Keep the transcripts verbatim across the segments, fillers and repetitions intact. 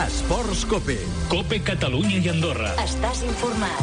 Esports Cope. Cope Catalunya i Andorra. Estàs informat.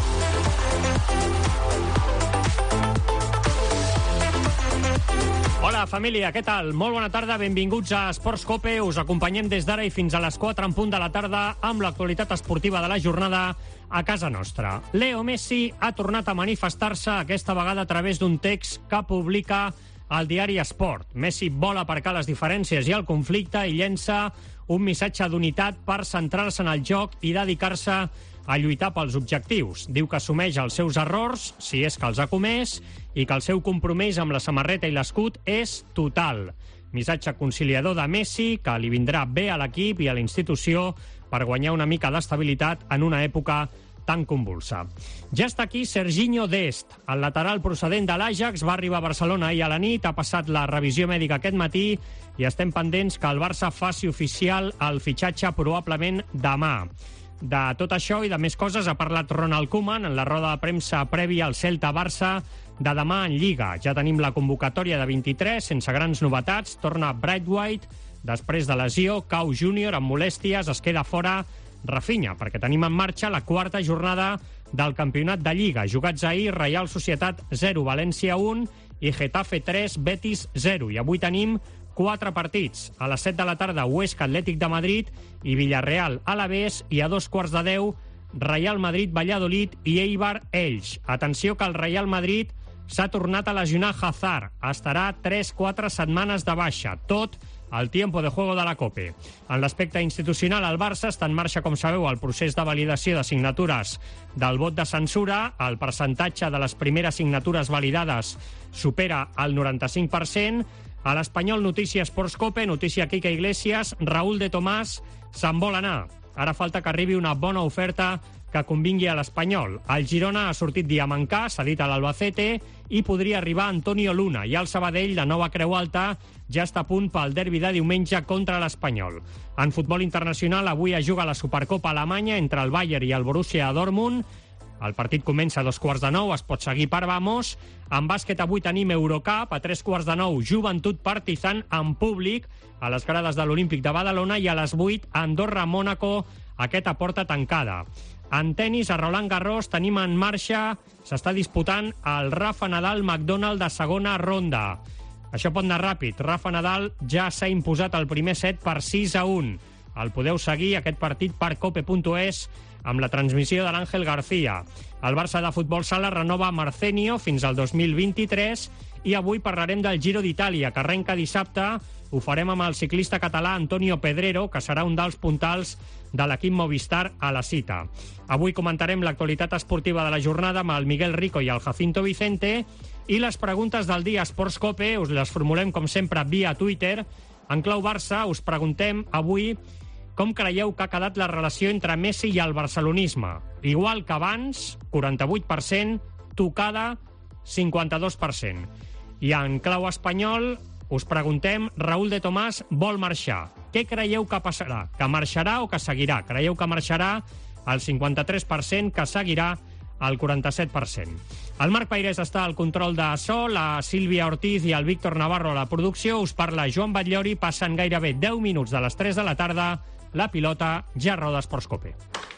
Hola, família, què tal? Molt bona tarda, benvinguts a Esports Cope. Us acompanyem des d'ara i fins a les quatre en punt de la tarda amb l'actualitat esportiva de la jornada a casa nostra. Leo Messi ha tornat a manifestar-se, aquesta vegada a través d'un text que publica al diari Esport. Messi vol aparcar les diferències i el conflicte i llença un missatge d'unitat per centrar-se en el joc i dedicar-se a lluitar pels objectius. Diu que assumeix els seus errors, si és que els ha comès, i que el seu compromís amb la samarreta i l'escut és total. Missatge conciliador de Messi, que li vindrà bé a l'equip i a la institució per guanyar una mica d'estabilitat en una època tan convulsa. Ja està aquí Serginho Dest. El lateral procedent de l'Ajax va arribar a Barcelona ahir a la nit, ha passat la revisió mèdica aquest matí i estem pendents que el Barça faci oficial el fitxatge probablement demà. De tot això i de més coses ha parlat Ronald Koeman en la roda de premsa prèvia al Celta-Barça de demà en Lliga. Ja tenim la convocatòria de vint-i-tres, sense grans novetats. Torna Braithwaite, després de lesió, cau Júnior amb molèsties, es queda fora Rafinha, perquè tenim en marxa la quarta jornada del campionat de Lliga. Jugats ahir, Reial Societat zero, València un i Getafe tres, Betis zero. I avui tenim quatre partits. A les set de la tarda, Huesca, Atlètic de Madrid i Villarreal, Alavés, i a dos quarts de deu, Real Madrid, Valladolid i Eibar, Elx. Atenció que el Real Madrid s'ha tornat a lesionar Hazard. Estarà tres quatre setmanes de baixa. Tot el tiempo de juego de la Cope. En l'aspecte institucional, el Barça està en marxa, com sabeu, el procés de validació de signatures del vot de censura. El percentatge de les primeres signatures validades supera el noranta-cinc per cent. A l'Espanyol, notícia Esports Cope, notícia Quique Iglesias, Raúl de Tomàs se'n vol anar. Ara falta que arribi una bona oferta que convingui a l'Espanyol. El Girona ha sortit Diamancà, s'ha dit a l'Albacete, i podria arribar Antonio Luna. I el Sabadell, la nova Creu Alta, ja està a punt pel derbi de diumenge contra l'Espanyol. En futbol internacional, avui es juga la Supercopa Alemanya entre el Bayern i el Borussia Dortmund. El partit comença a dos quarts de nou, es pot seguir per Vamos. En bàsquet avui tenim Eurocup, a tres quarts de nou, Joventut Partizan en públic a les grades de l'Olímpic de Badalona, i a les vuit, Andorra-Mònaco, aquesta porta tancada. En tenis, a Roland Garros, tenim en marxa, s'està disputant el Rafa Nadal-McDonald de segona ronda. Això pot anar ràpid. Rafa Nadal ja s'ha imposat el primer set per sis a un. El podeu seguir, aquest partit, per cope punt es, amb la transmissió de l'Àngel García. El Barça de futbol sala renova Marcenio fins al dos mil vint-i-tres i avui parlarem del Giro d'Itàlia, que arrenca dissabte. Ho farem amb el ciclista català Antonio Pedrero, que serà un dels puntals de l'equip Movistar a la cita. Avui comentarem l'actualitat esportiva de la jornada amb el Miguel Rico i el Jacinto Vicente, i les preguntes del dia Esports Cope us les formulem, com sempre, via Twitter. En clau Barça us preguntem avui com creieu que ha quedat la relació entre Messi i el barcelonisme. Igual que abans, quaranta-vuit per cent, tocada, cinquanta-dos per cent. I en clau espanyol us preguntem, Raúl de Tomàs vol marxar. Què creieu que passarà? Que marxarà o que seguirà? Creieu que marxarà el cinquanta-tres per cent, que seguirà el quaranta-set per cent. El Marc Pairés està al control de so, la Sílvia Ortiz i el Víctor Navarro a la producció. Us parla Joan Batllori. Passen gairebé deu minuts de les tres de la tarda. La pilota ja roda Esports Cope.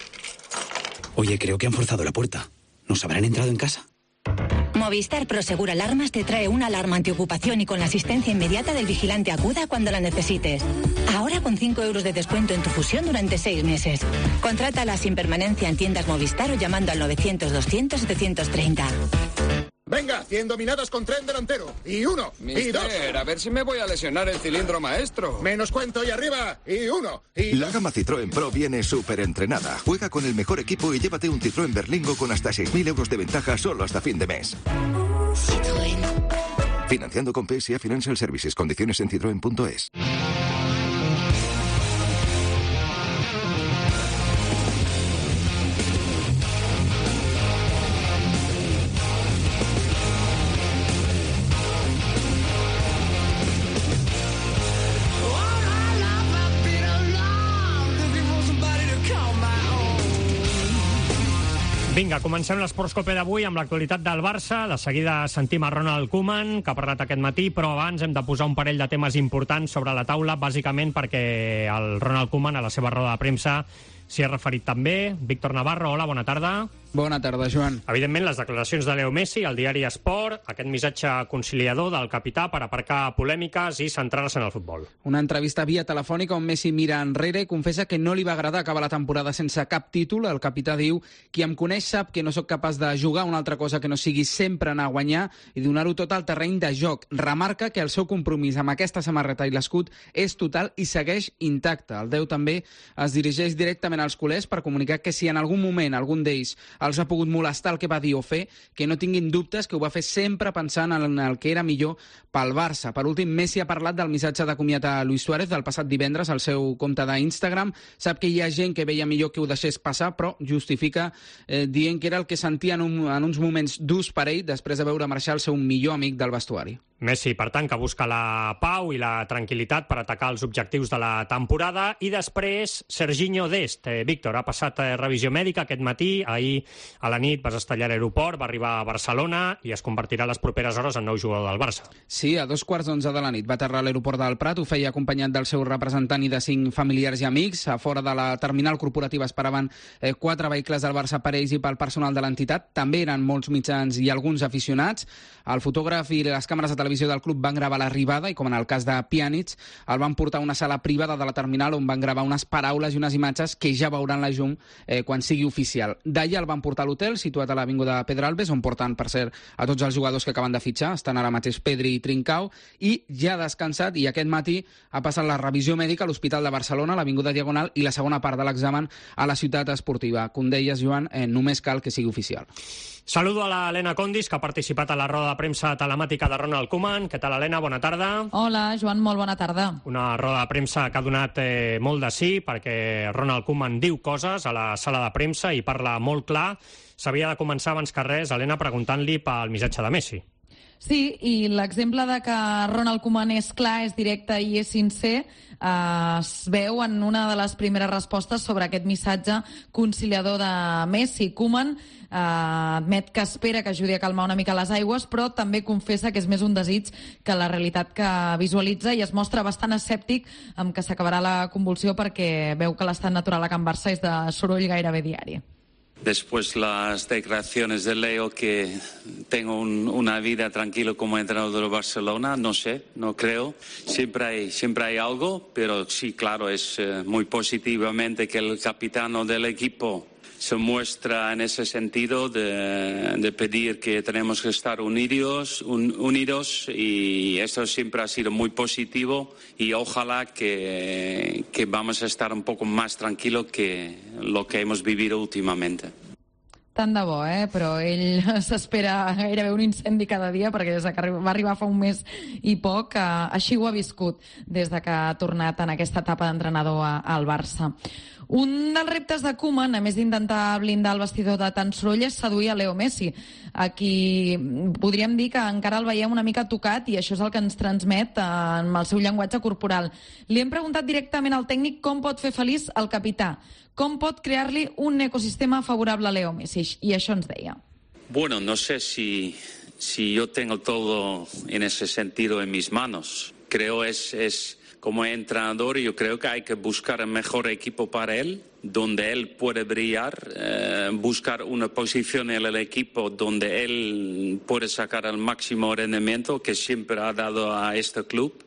Oye, creo que han forzado la puerta. ¿Nos habrán entrado en casa? Movistar Prosegur Alarmas te trae una alarma antiocupación y con la asistencia inmediata del vigilante Acuda cuando la necesites. Ahora con cinco euros de descuento en tu fusión durante seis meses. Contrátala sin permanencia en tiendas Movistar o llamando al novecientos doscientos setecientos treinta. Venga, cien dominadas con tren delantero. Y uno, Mister, y dos. A ver si me voy a lesionar el cilindro maestro. Menos cuento y arriba. Y uno, y La gama Citroën Pro viene súper entrenada. Juega con el mejor equipo y llévate un Citroën Berlingo con hasta seis mil euros de ventaja solo hasta fin de mes. Citroën. Financiando con P S A Financial Services. Condiciones en citroen punto es. Vinga, comencem l'Esportscope d'avui amb l'actualitat del Barça. De seguida sentim a Ronald Koeman, que ha parlat aquest matí, però abans hem de posar un parell de temes importants sobre la taula, bàsicament perquè el Ronald Koeman, a la seva roda de premsa, s'hi ha referit també. Víctor Navarro, hola, bona tarda. Bona tarda, Joan. Evidentment, les declaracions de Leo Messi al diari Esport, aquest missatge conciliador del capità per aparcar polèmiques i centrar-se en el futbol. Una entrevista via telefònica on Messi mira enrere i confessa que no li va agradar acabar la temporada sense cap títol. El capità diu: qui em coneix sap que no sóc capaç de jugar una altra cosa que no sigui sempre anar a guanyar i donar-ho tot al terreny de joc. Remarca que el seu compromís amb aquesta samarreta i l'escut és total i segueix intacte. El deu també es dirigeix directament als culers per comunicar que si en algun moment algun d'ells els ha pogut molestar el que va dir o fer, que no tinguin dubtes que ho va fer sempre pensant en el que era millor pel Barça. Per últim, Messi ha parlat del missatge de comiat a Luis Suárez del passat divendres al seu compte d'Instagram. Sap que hi ha gent que veia millor que ho deixés passar, però justifica eh, dient que era el que sentia en, un, en uns moments durs per ell després de veure marxar el seu millor amic del vestuari. Messi, per tant, que busca la pau i la tranquil·litat per atacar els objectius de la temporada. I després, Serginho Dest. Eh, Víctor, ha passat eh, revisió mèdica aquest matí. Ahir a la nit vas estar allà a l'aeroport, va arribar a Barcelona i es convertirà a les properes hores en nou jugador del Barça. Sí, a dos quarts d'onze de la nit va aterrar a l'aeroport del Prat. Ho feia acompanyat del seu representant i de cinc familiars i amics. A fora de la terminal corporativa esperaven eh, quatre vehicles del Barça per ells i pel personal de l'entitat. També eren molts mitjans i alguns aficionats. El fotògraf i les càmeres de televisió del club van gravar l'arribada i, com en el cas de Pjanic, el van portar a una sala privada de la terminal on van gravar unes paraules i unes imatges que ja veuran la llum eh, quan sigui oficial. D'allà el van portar a l'hotel, situat a l'avinguda Pedralbes, on porten, per cert, a tots els jugadors que acaben de fitxar. Estan ara mateix Pedri i Trincao, i ja ha descansat i aquest matí ha passat la revisió mèdica a l'Hospital de Barcelona, a l'avinguda Diagonal, i la segona part de l'examen a la ciutat esportiva. Com deies, Joan, eh, només cal que sigui oficial. Saludo a l'Helena Condis, que ha participat a la roda de premsa telemàtica de Ronald Koeman. Què tal, Helena? Bona tarda. Hola, Joan, molt bona tarda. Una roda de premsa que ha donat eh, molt de sí, perquè Ronald Koeman diu coses a la sala de premsa i parla molt clar. S'havia de començar abans que res, Helena, preguntant-li pel missatge de Messi. Sí, i l'exemple de que Ronald Koeman és clar, és directe i és sincer eh, es veu en una de les primeres respostes sobre aquest missatge conciliador de Messi. Koeman eh, admet que espera que ajudi a calmar una mica les aigües, però també confessa que és més un desig que la realitat que visualitza, i es mostra bastant escèptic amb que s'acabarà la convulsió, perquè veu que l'estat natural a Can Barça és de soroll gairebé diari. Después las declaraciones de Leo que tengo un, una vida tranquila como entrenador de Barcelona, no sé, no creo. Siempre hay, siempre hay algo, pero sí, claro, es eh, muy positivamente que el capitán del equipo se muestra en ese sentido de, de pedir que tenemos que estar unidos, un, unidos, y eso siempre ha sido muy positivo, y ojalá que, que vamos a estar un poco más tranquilos que lo que hemos vivido últimamente. Tant de bo, eh? Però ell s'espera gairebé un incendi cada dia, perquè des que va arribar fa un mes i poc, eh, així ho ha viscut des de que ha tornat en aquesta etapa d'entrenador al Barça. Un dels reptes de Koeman, a més d'intentar blindar el vestidor de tant soroll, és seduir a Leo Messi, a qui podríem dir que encara el veiem una mica tocat, i això és el que ens transmet amb el seu llenguatge corporal. Li hem preguntat directament al tècnic com pot fer feliç el capità, com pot crear-li un ecosistema favorable a Leo Messi, i això ens deia. Bueno, no sé si, si yo tengo todo en ese sentido en mis manos. Creo es... es Como entrenador, yo creo que hay que buscar el mejor equipo para él, donde él puede brillar, eh, buscar una posición en el equipo donde él puede sacar el máximo rendimiento que siempre ha dado a este club,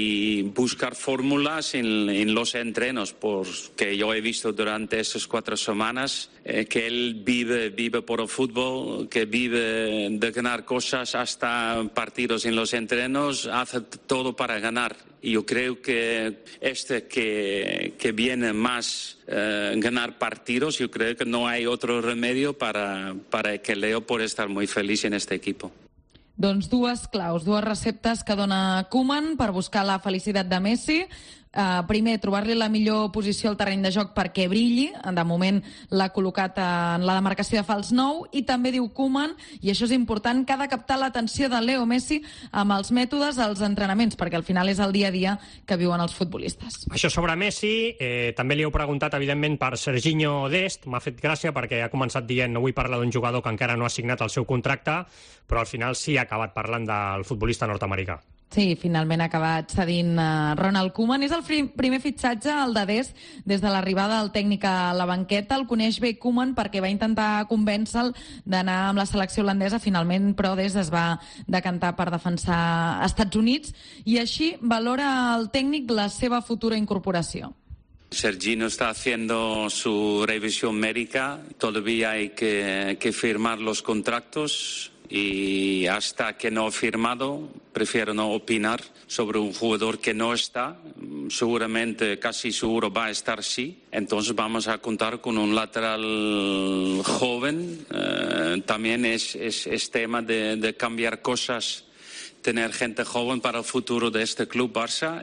y buscar fórmulas en, en los entrenos, porque yo he visto durante esas cuatro semanas eh, que él vive, vive por el fútbol, que vive de ganar cosas, hasta partidos en los entrenos, hace todo para ganar. Y yo creo que este que, que viene más eh, ganar partidos, yo creo que no hay otro remedio para, para que Leo pueda estar muy feliz en este equipo. Doncs dues claus, dues receptes que dona Koeman per buscar la felicitat de Messi. Uh, primer, trobar-li la millor posició al terreny de joc perquè brilli. De moment l'ha col·locat en la demarcació de fals nou, i també diu Koeman, i això és important, que ha de captar l'atenció de Leo Messi amb els mètodes als entrenaments, perquè al final és el dia a dia que viuen els futbolistes. Això sobre Messi, eh, també li heu preguntat, evidentment, per Serginho Dest. M'ha fet gràcia perquè ha començat dient no vull parlar d'un jugador que encara no ha signat el seu contracte, però al final sí ha acabat parlant del futbolista nord-americà. Sí, finalment ha acabat cedint uh, Ronald Koeman. És el fri- primer fitxatge, el de Dest, des de l'arribada del tècnic a la banqueta. El coneix bé Koeman perquè va intentar convèncer-lo d'anar amb la selecció holandesa. Finalment, però, Dest es va decantar per defensar Estats Units, i així valora el tècnic la seva futura incorporació. Serginho está haciendo su revisión médica, todavía hay que, que firmar los contratos y hasta que no he firmado prefiero no opinar sobre un jugador que no está. Seguramente, casi seguro va a estar sí. Entonces vamos a contar con un lateral joven. Eh, también es, es, es tema de, de cambiar cosas, tener gente joven para el futuro de este club Barça,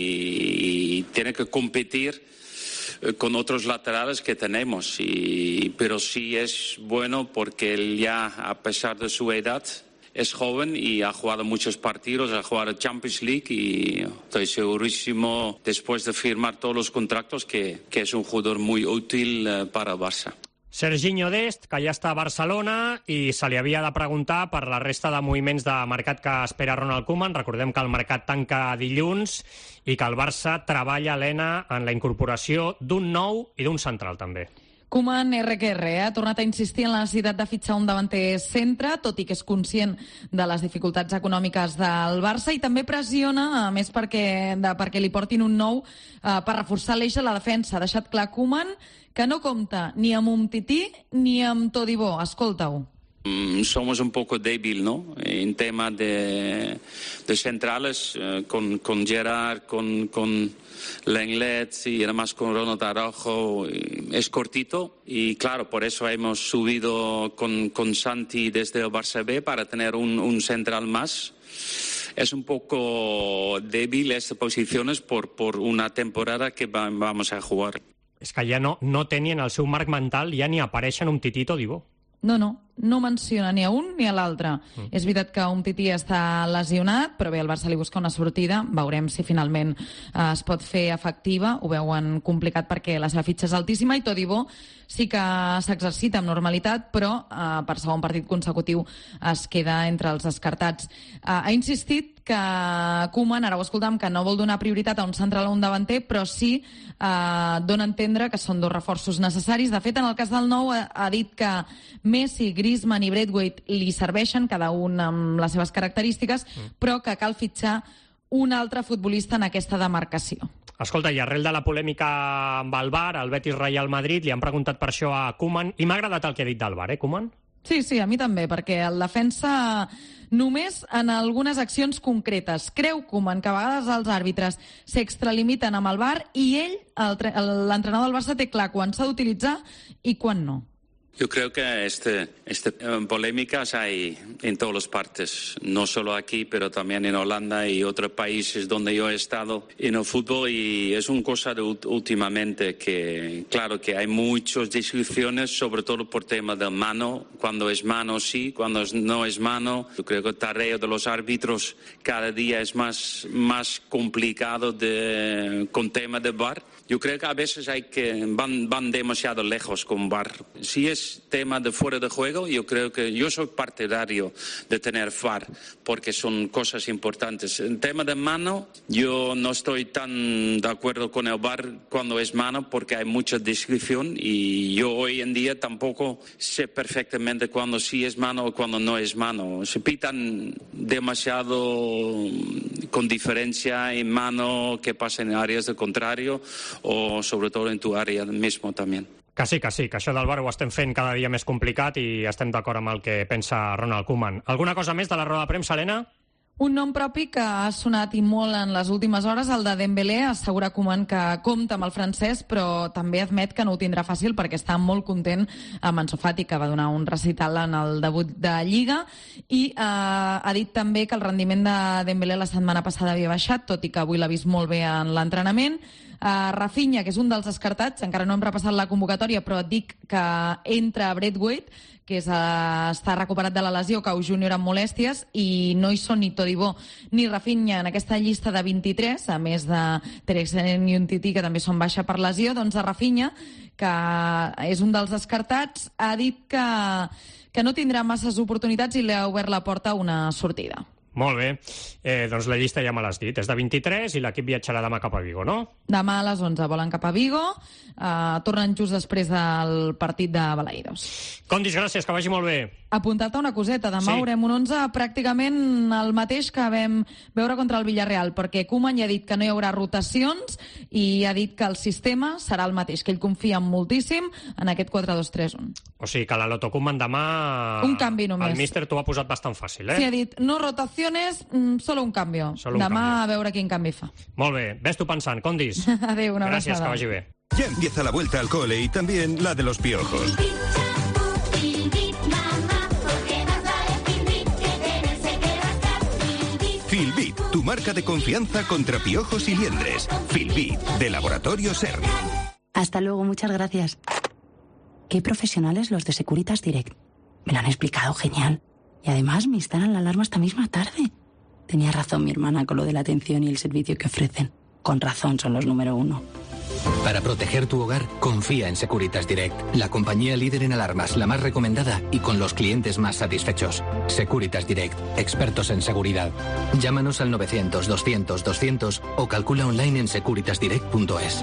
y, y tiene que competir con otros laterales que tenemos, y, pero sí es bueno porque él ya, a pesar de su edad, es joven y ha jugado muchos partidos, ha jugado Champions League, y estoy segurísimo, después de firmar todos los contratos, que, que es un jugador muy útil uh, para el Barça. Serginho Dest, que ja està a Barcelona, i se li havia de preguntar per la resta de moviments de mercat que espera Ronald Koeman. Recordem que el mercat tanca dilluns i que el Barça treballa, Helena, en la incorporació d'un nou i d'un central, també. Koeman, erre que erre, eh? ha tornat a insistir en la necessitat de fitxar un davanter centre, tot i que és conscient de les dificultats econòmiques del Barça, i també pressiona, a més, perquè, de, perquè li portin un nou eh, per reforçar l'eix de la defensa. Ha deixat clar Koeman que no compta ni amb Umtiti ni amb Todibo. Escolta-ho. Mm, somos un poco débil, ¿no? En tema de, de centrales, eh, con, con Gerard, con, con Lenglet y además con Ronald Araujo, es cortito, y claro, por eso hemos subido con, con Santi desde el Barça B para tener un, un central más. Es un poco débil estas posiciones por, por una temporada que va, vamos a jugar. És que ja no, no té ni en el seu marc mental, ja ni apareixen Umtiti i Todibo. No, no, no menciona ni a un ni a l'altre. Mm. És veritat que Umtiti està lesionat, però bé, el Barça li busca una sortida. Veurem si finalment eh, es pot fer efectiva. Ho veuen complicat perquè la seva fitxa és altíssima, i Todibo sí que s'exercita amb normalitat, però eh, per segon partit consecutiu es queda entre els descartats. Eh, ha insistit que Koeman, ara ho escoltam, que no vol donar prioritat a un central o un davanter, però sí eh, dona a entendre que són dos reforços necessaris. De fet, en el cas del nou, ha, ha dit que Messi, Griezmann i Braithwaite li serveixen, cada un amb les seves característiques, mm. però que cal fitxar un altre futbolista en aquesta demarcació. Escolta, i arrel de la polèmica amb el V A R, el Betis Real Madrid, li han preguntat per això a Koeman, i m'ha agradat el que ha dit del V A R, eh, Koeman? Sí, sí, a mi també, perquè el defensa només en algunes accions concretes. Creu Koeman que a vegades els àrbitres s'extralimiten amb el V A R, i ell, l'entrenador del Barça, té clar quan s'ha d'utilitzar i quan no. Yo creo que este, este eh, polémicas hay en todas las partes, no solo aquí, pero también en Holanda y otros países donde yo he estado en el fútbol, y es una cosa de últimamente que, claro, que hay muchas discusiones, sobre todo por tema de mano, cuando es mano sí, cuando no es mano. Yo creo que el tarea de los árbitros cada día es más, más complicado de, con tema de V A R. Yo creo que a veces hay que van, van demasiado lejos con V A R. Si es tema de fuera de juego, yo creo que yo soy partidario de tener V A R porque son cosas importantes. En tema de mano, yo no estoy tan de acuerdo con el V A R cuando es mano, porque hay mucha discusión, y yo hoy en día tampoco sé perfectamente cuándo sí es mano o cuándo no es mano. Se pitan demasiado con diferencia en mano que pasa en áreas de contrario, o sobre todo en tu àrea mismo també. Que sí, que sí, que això del V A R ho estem fent cada dia més complicat, i estem d'acord amb el que pensa Ronald Koeman. Alguna cosa més de la roda de premsa, Helena? Un nom propi que ha sonat i molt en les últimes hores, el de Dembélé. Assegura Koeman que compta amb el francès, però també admet que no ho tindrà fàcil perquè està molt content amb Ansu Fati, que va donar un recital en el debut de Lliga, i eh, ha dit també que el rendiment de Dembélé la setmana passada havia baixat, tot i que avui l'ha vist molt bé en l'entrenament. Uh, Rafinha, que és un dels descartats, encara no hem repassat la convocatòria, però et dic que entra Braithwaite, que és, uh, està recuperat de la lesió, cau júnior amb molèsties, i no hi són ni Todibo ni Rafinha en aquesta llista de vint-i-tres, a més de Teresen i Umtiti, que també són baixa per lesió. Doncs a Rafinha, que és un dels descartats, ha dit que, que no tindrà masses oportunitats i li ha obert la porta a una sortida. Molt bé, eh, doncs la llista ja me l'has dit, és de vint-i-tres i l'equip viatjarà demà cap a Vigo, no? Demà a les onze volen cap a Vigo, eh, tornen just després del partit de Balaïdos. Condis, gràcies, que vagi molt bé. Apuntar-te una coseta, demà Sí. veurem un onze pràcticament el mateix que vam veure contra el Villarreal, perquè Koeman ja ha dit que no hi haurà rotacions i ha dit que el sistema serà el mateix, que ell confia moltíssim en aquest quatre dos tres un. O sigui que la Loto Koeman demà... Un canvi només. El míster t'ho ha posat bastant fàcil, eh? Sí, ha dit, no rotaciones, mm, solo un cambio. Solo un demà cambio. a veure quin canvi fa. Molt bé, ves tu pensant, Condis. Adéu, una Gràcies, abraçada. que vagi bé. Ya empieza la vuelta al cole y también la de los piojos. Filbit, tu marca de confianza contra piojos y liendres. Filbit, de Laboratorio SER. Hasta luego, muchas gracias. Qué profesionales los de Securitas Direct. Me lo han explicado genial. Y además me instalan la alarma esta misma tarde. Tenía razón mi hermana con lo de la atención y el servicio que ofrecen. Con razón son los número uno. Para proteger tu hogar, confía en Securitas Direct, la compañía líder en alarmas, la más recomendada y con los clientes más satisfechos. Securitas Direct, expertos en seguridad. Llámanos al novecientos, doscientos, doscientos o calcula online en securitas direct punto es.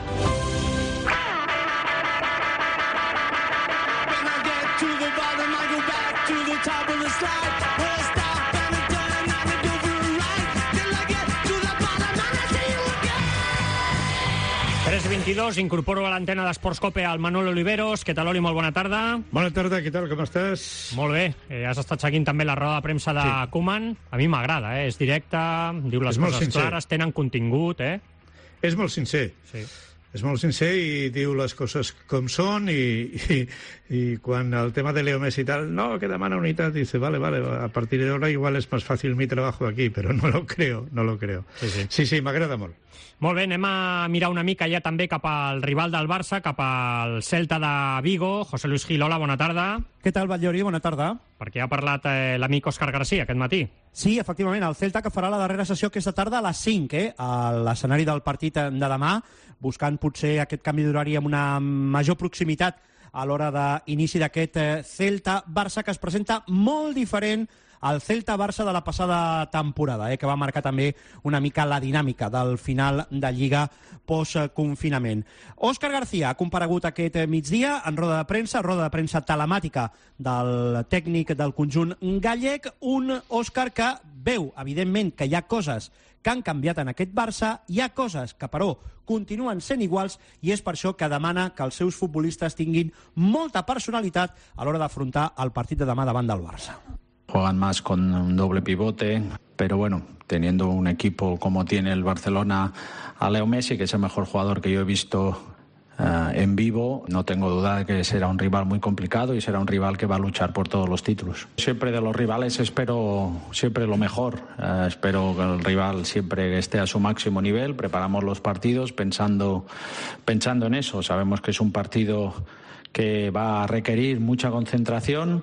tres veintidós, incorporo a l'antena d'Esports Cope al Manolo Oliveros. Què tal, Oli? Molt bona tarda. Bona tarda, què tal, com estàs? Molt bé. Eh, has estat seguint també la roda de premsa de sí. Koeman. A mi m'agrada, eh? És directe, diu les És molt coses sincer. clares, tenen contingut, eh? És molt sincer. Sí. És molt sincer i diu les coses com són i, i, i quan el tema de Leo Messi y tal, no, que demana unitat, dice, vale, vale, a partir de ahora igual es más fácil mi trabajo aquí, pero no lo creo, no lo creo. Sí, sí. Sí, sí, m'agrada molt. Molt bé, anem a mirar una mica ja també cap al rival del Barça, cap al Celta de Vigo. José Luis Gil, hola, bona tarda. Què tal, Batllori? Bona tarda. Perquè ha parlat eh, l'amic Òscar García aquest matí. Sí, efectivament, el Celta que farà la darrera sessió aquesta tarda a les cinc, eh? a l'escenari del partit de demà, buscant potser aquest canvi d'horari amb una major proximitat a l'hora d'inici d'aquest eh, Celta-Barça, que es presenta molt diferent al Celta-Barça de la passada temporada, eh, que va marcar també una mica la dinàmica del final de Lliga post-confinament. Òscar García ha comparegut aquest migdia en roda de premsa, roda de premsa telemàtica del tècnic del conjunt gallec, un Òscar que veu, evidentment, que hi ha coses que han canviat en aquest Barça, hi ha coses que, però, continuen sent iguals i és per això que demana que els seus futbolistes tinguin molta personalitat a l'hora d'afrontar el partit de demà davant del Barça. Juegan más con un doble pivote, pero bueno, teniendo un equipo como tiene el Barcelona a Leo Messi, que es el mejor jugador que yo he visto uh, en vivo, no tengo duda de que será un rival muy complicado y será un rival que va a luchar por todos los títulos. Siempre de los rivales espero siempre lo mejor, uh, espero que el rival siempre esté a su máximo nivel, preparamos los partidos pensando, pensando en eso, sabemos que es un partido que va a requerir mucha concentración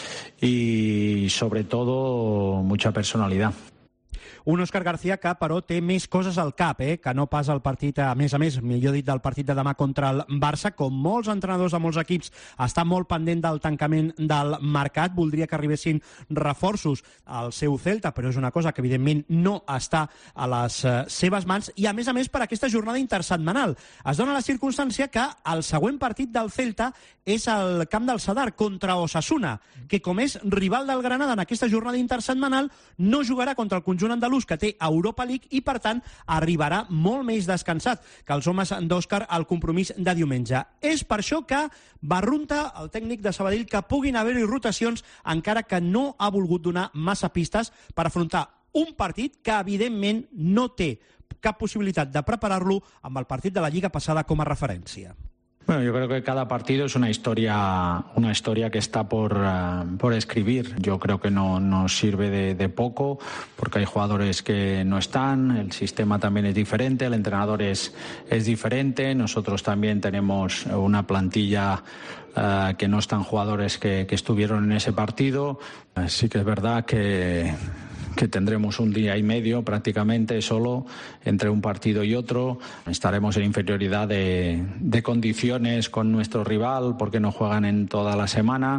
y sobre todo mucha personalidad. Un Òscar García que, però, té més coses al cap, eh? que no pas el partit, a més a més, millor dit, del partit de demà contra el Barça. Com molts entrenadors de molts equips, està molt pendent del tancament del mercat. Voldria que arribessin reforços al seu Celta, però és una cosa que, evidentment, no està a les eh, seves mans. I, a més a més, per aquesta jornada intersetmanal. Es dona la circumstància que el següent partit del Celta és al camp del Sadar contra Osasuna, que, com és rival del Granada en aquesta jornada intersetmanal, no jugarà contra el conjunt andalús, que té Europa League, i per tant arribarà molt més descansat que els homes d'Òscar al compromís de diumenge. És per això que barrunta el tècnic de Sabadell que puguin haver-hi rotacions, encara que no ha volgut donar massa pistes per afrontar Un partit que, evidentment, no té cap possibilitat de preparar-lo amb el partit de la Lliga passada com a referència. Bueno, yo creo que cada partido es una historia, una historia que está por, uh, por escribir. Yo creo que no nos sirve de, de poco porque hay jugadores que no están, el sistema también es diferente, el entrenador es, es diferente, nosotros también tenemos una plantilla uh, que no están jugadores que, que estuvieron en ese partido. Uh, sí que es verdad que... que tendremos un día y medio prácticamente solo entre un partido y otro. Estaremos en inferioridad de, de condiciones con nuestro rival porque no juegan en toda la semana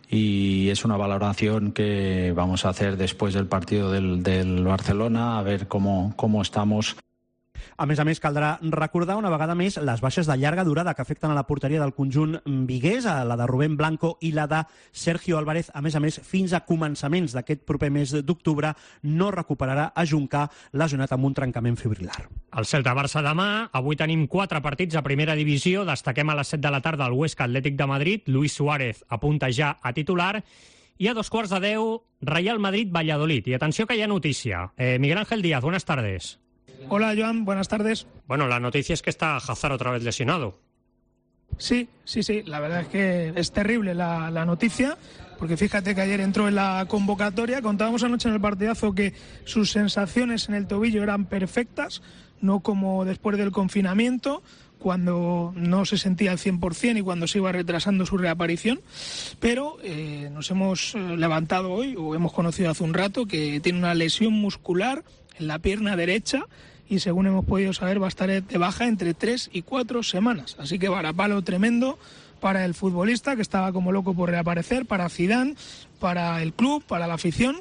y es una valoración que vamos a hacer después del partido del, del Barcelona, a ver cómo, cómo estamos. A més a més, caldrà recordar una vegada més les baixes de llarga durada que afecten a la porteria del conjunt viguès, la de Rubén Blanco i la de Sergio Álvarez. A més a més, fins a començaments d'aquest proper mes d'octubre no recuperarà a Juncà, lesionat amb un trencament fibrilar. El Celta-Barça demà. Avui tenim quatre partits a primera divisió. Destaquem a les set de la tarda el Huesca Atlètic de Madrid. Luis Suárez apunta ja a titular. I a dos quarts de deu, Real Madrid-Valladolid. I atenció que hi ha notícia. Eh, Miguel Ángel Díaz, buenas tardes. Hola, Joan, buenas tardes. Bueno, la noticia es que está Hazard otra vez lesionado. Sí, sí, sí, la verdad es que es terrible la, la noticia, porque fíjate que ayer entró en la convocatoria, contábamos anoche en el partidazo que sus sensaciones en el tobillo eran perfectas, no como después del confinamiento, cuando no se sentía al cien por ciento y cuando se iba retrasando su reaparición, pero eh, nos hemos levantado hoy, o hemos conocido hace un rato, que tiene una lesión muscular en la pierna derecha y según hemos podido saber va a estar de baja entre tres y cuatro semanas. Así que varapalo tremendo para el futbolista que estaba como loco por reaparecer, para Zidane, para el club, para la afición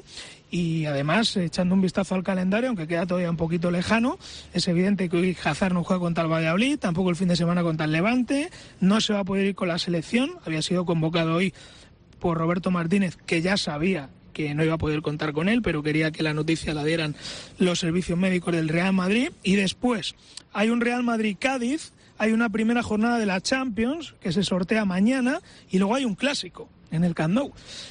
y además echando un vistazo al calendario, aunque queda todavía un poquito lejano, es evidente que hoy Hazard no juega contra el Valladolid, tampoco el fin de semana contra el Levante, no se va a poder ir con la selección, había sido convocado hoy por Roberto Martínez, que ya sabía que no iba a poder contar con él, pero quería que la noticia la dieran los servicios médicos del Real Madrid. Y después hay un Real Madrid-Cádiz, hay una primera jornada de la Champions que se sortea mañana y luego hay un clásico en el Camp Nou.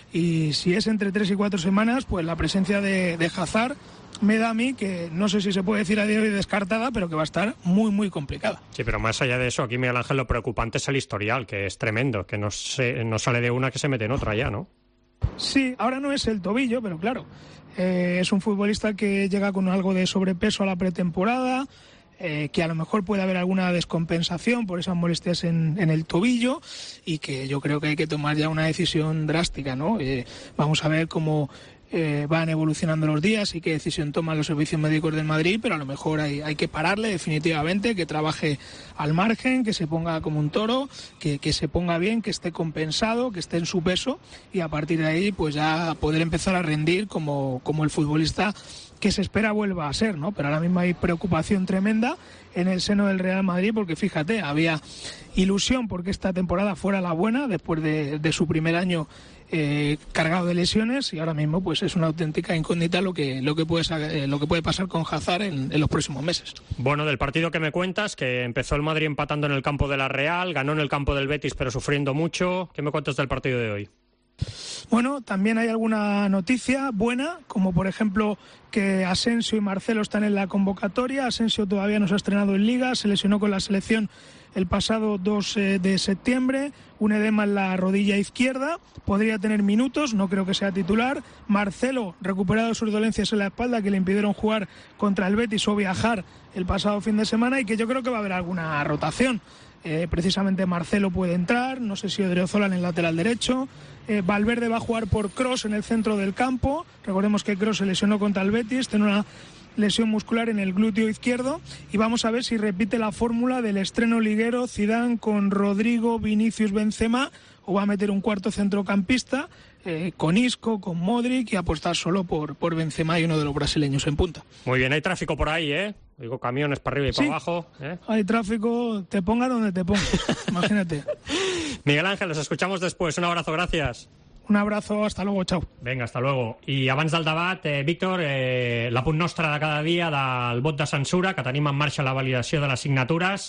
Y si es entre tres y cuatro semanas, pues la presencia de, de Hazard me da a mí que no sé si se puede decir a día de hoy descartada, pero que va a estar muy, muy complicada. Sí, pero más allá de eso, aquí Miguel Ángel, lo preocupante es el historial, que es tremendo, que no, se, no sale de una que se mete en otra ya, ¿no? Sí, ahora no es el tobillo, pero claro, eh, es un futbolista que llega con algo de sobrepeso a la pretemporada, eh, que a lo mejor puede haber alguna descompensación por esas molestias en, en el tobillo y que yo creo que hay que tomar ya una decisión drástica, ¿no? Eh, vamos a ver cómo eh, van evolucionando los días y qué decisión toman los servicios médicos del Madrid, pero a lo mejor hay, hay que pararle definitivamente, que trabaje al margen, que se ponga como un toro, que, que se ponga bien, que esté compensado, que esté en su peso y a partir de ahí pues ya poder empezar a rendir como, como el futbolista que se espera vuelva a ser, ¿no? Pero ahora mismo hay preocupación tremenda en el seno del Real Madrid porque fíjate, había ilusión porque esta temporada fuera la buena después de, de su primer año eh, cargado de lesiones y ahora mismo pues es una auténtica incógnita lo que lo que puede eh, lo que puede pasar con Hazard en, en los próximos meses. Bueno, del partido que me cuentas, que empezó el Madrid empatando en el campo de la Real, ganó en el campo del Betis pero sufriendo mucho, ¿qué me cuentas del partido de hoy? Bueno, también hay alguna noticia buena, como por ejemplo que Asensio y Marcelo están en la convocatoria. Asensio todavía no se ha estrenado en Liga, se lesionó con la selección el pasado dos de septiembre, un edema en la rodilla izquierda, podría tener minutos, no creo que sea titular. Marcelo, recuperado de sus dolencias en la espalda que le impidieron jugar contra el Betis o viajar el pasado fin de semana y que yo creo que va a haber alguna rotación. Eh, precisamente Marcelo puede entrar, no sé si Odriozola en el lateral derecho, eh, Valverde va a jugar por Kroos en el centro del campo, recordemos que Kroos se lesionó contra el Betis, tiene una lesión muscular en el glúteo izquierdo y vamos a ver si repite la fórmula del estreno liguero Zidane con Rodrigo, Vinicius, Benzema o va a meter un cuarto centrocampista eh, con Isco, con Modric y apostar solo por, por Benzema y uno de los brasileños en punta. Muy bien, hay tráfico por ahí, ¿eh? Digo, camiones para arriba y sí, para abajo. ¿eh? Hay tráfico, te ponga donde te ponga, imagínate. Miguel Ángel, los escuchamos después. Un abrazo, gracias. Un abrazo, hasta luego, chao. Vinga, hasta luego. I abans del debat, eh, Víctor, eh, l'apunt nostre de cada dia del vot de censura, que tenim en marxa la validació de les signatures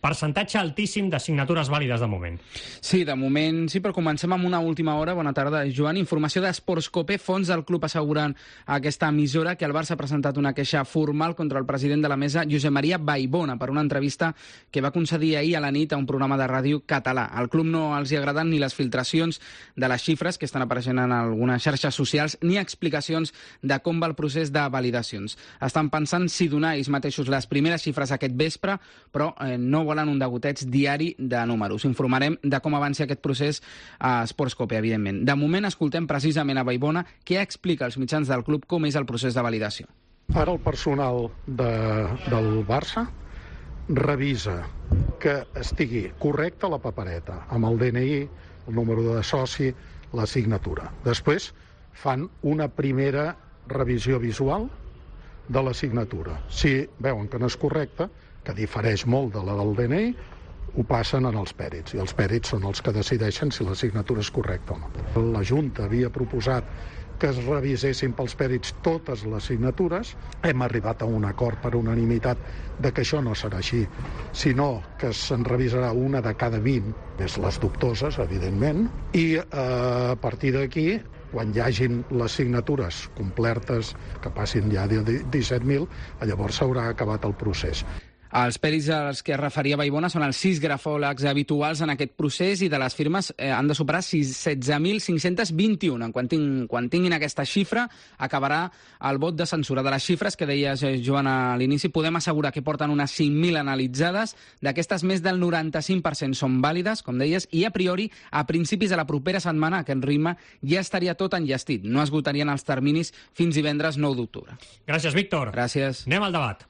Percentatge altíssim de signatures vàlides de moment. Sí, de moment sí, però comencem amb una última hora. Bona tarda, Joan. Informació d'Esportscope, fons del club asseguren a aquesta emissora que el Barça ha presentat una queixa formal contra el president de la mesa, Josep Maria Vallbona, per una entrevista que va concedir ahir a la nit a un programa de ràdio català. Al club no els hi agraden ni les filtracions de les xifres que estan apareixent en algunes xarxes socials ni explicacions de com va el procés de validacions. Estan pensant si donar ells mateixos les primeres xifres aquest vespre, però eh, no volen un degoteig diari de números. Informarem de com avanci aquest procés a Esportscope, evidentment. De moment escoltem precisament a Vallbona què explica als mitjans del club com és el procés de validació. Ara el personal de, del Barça revisa que estigui correcta la papereta, amb el D N I, el número de soci, la signatura. Després fan una primera revisió visual de la signatura. Si veuen que no és correcta, que difereix molt de la del D N I, ho passen en els pèrits, i els pèrits són els que decideixen si la signatura és correcta o no. La Junta havia proposat que es revisessin pels pèrits totes les signatures. Hem arribat a un acord per unanimitat de que això no serà així, sinó que se'n revisarà una de cada vint, més les dubtoses, evidentment, i eh, a partir d'aquí, quan hi hagin les signatures complertes, que passin ja de disset mil, llavors s'haurà acabat el procés. Els pèrits als que es referia Vallbona són els sis grafòlegs habituals en aquest procés i de les firmes eh, han de superar setze mil cinc-cents vint-i-un. Quan, ting, quan tinguin aquesta xifra, acabarà el vot de censura. De les xifres que deies, Joan, a l'inici, podem assegurar que porten unes cinc mil analitzades. D'aquestes, més del noranta-cinc per cent són vàlides, com deies, i a priori, a principis de la propera setmana, aquest ritme ja estaria tot enllestit. No esgotarien els terminis fins divendres nou d'octubre. Gràcies, Víctor. Gràcies. Anem al debat.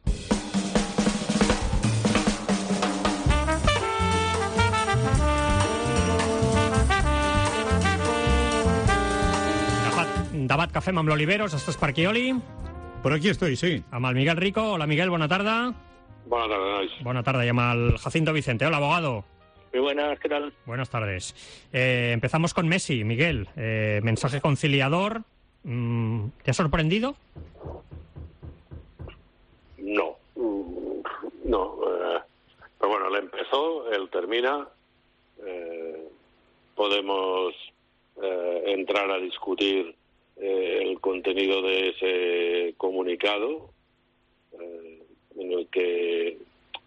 Debat que fem amb l'Oliveros. Estàs per aquí, Oli? Por aquí estoy, sí. Amb el Miguel Rico. Hola, Miguel, bona tarda. Buenas tardes, Nois. Buena tarde. Y amb el Jacinto Vicente. Hola, abogado. Muy buenas, ¿qué tal? Buenas tardes. Eh, empezamos con Messi, Miguel. Eh, mensaje conciliador. Mm, ¿Te ha sorprendido? No. No. Eh, pero bueno, él empezó, él termina. Eh, podemos eh, entrar a discutir el contenido de ese comunicado, eh, en el que eh,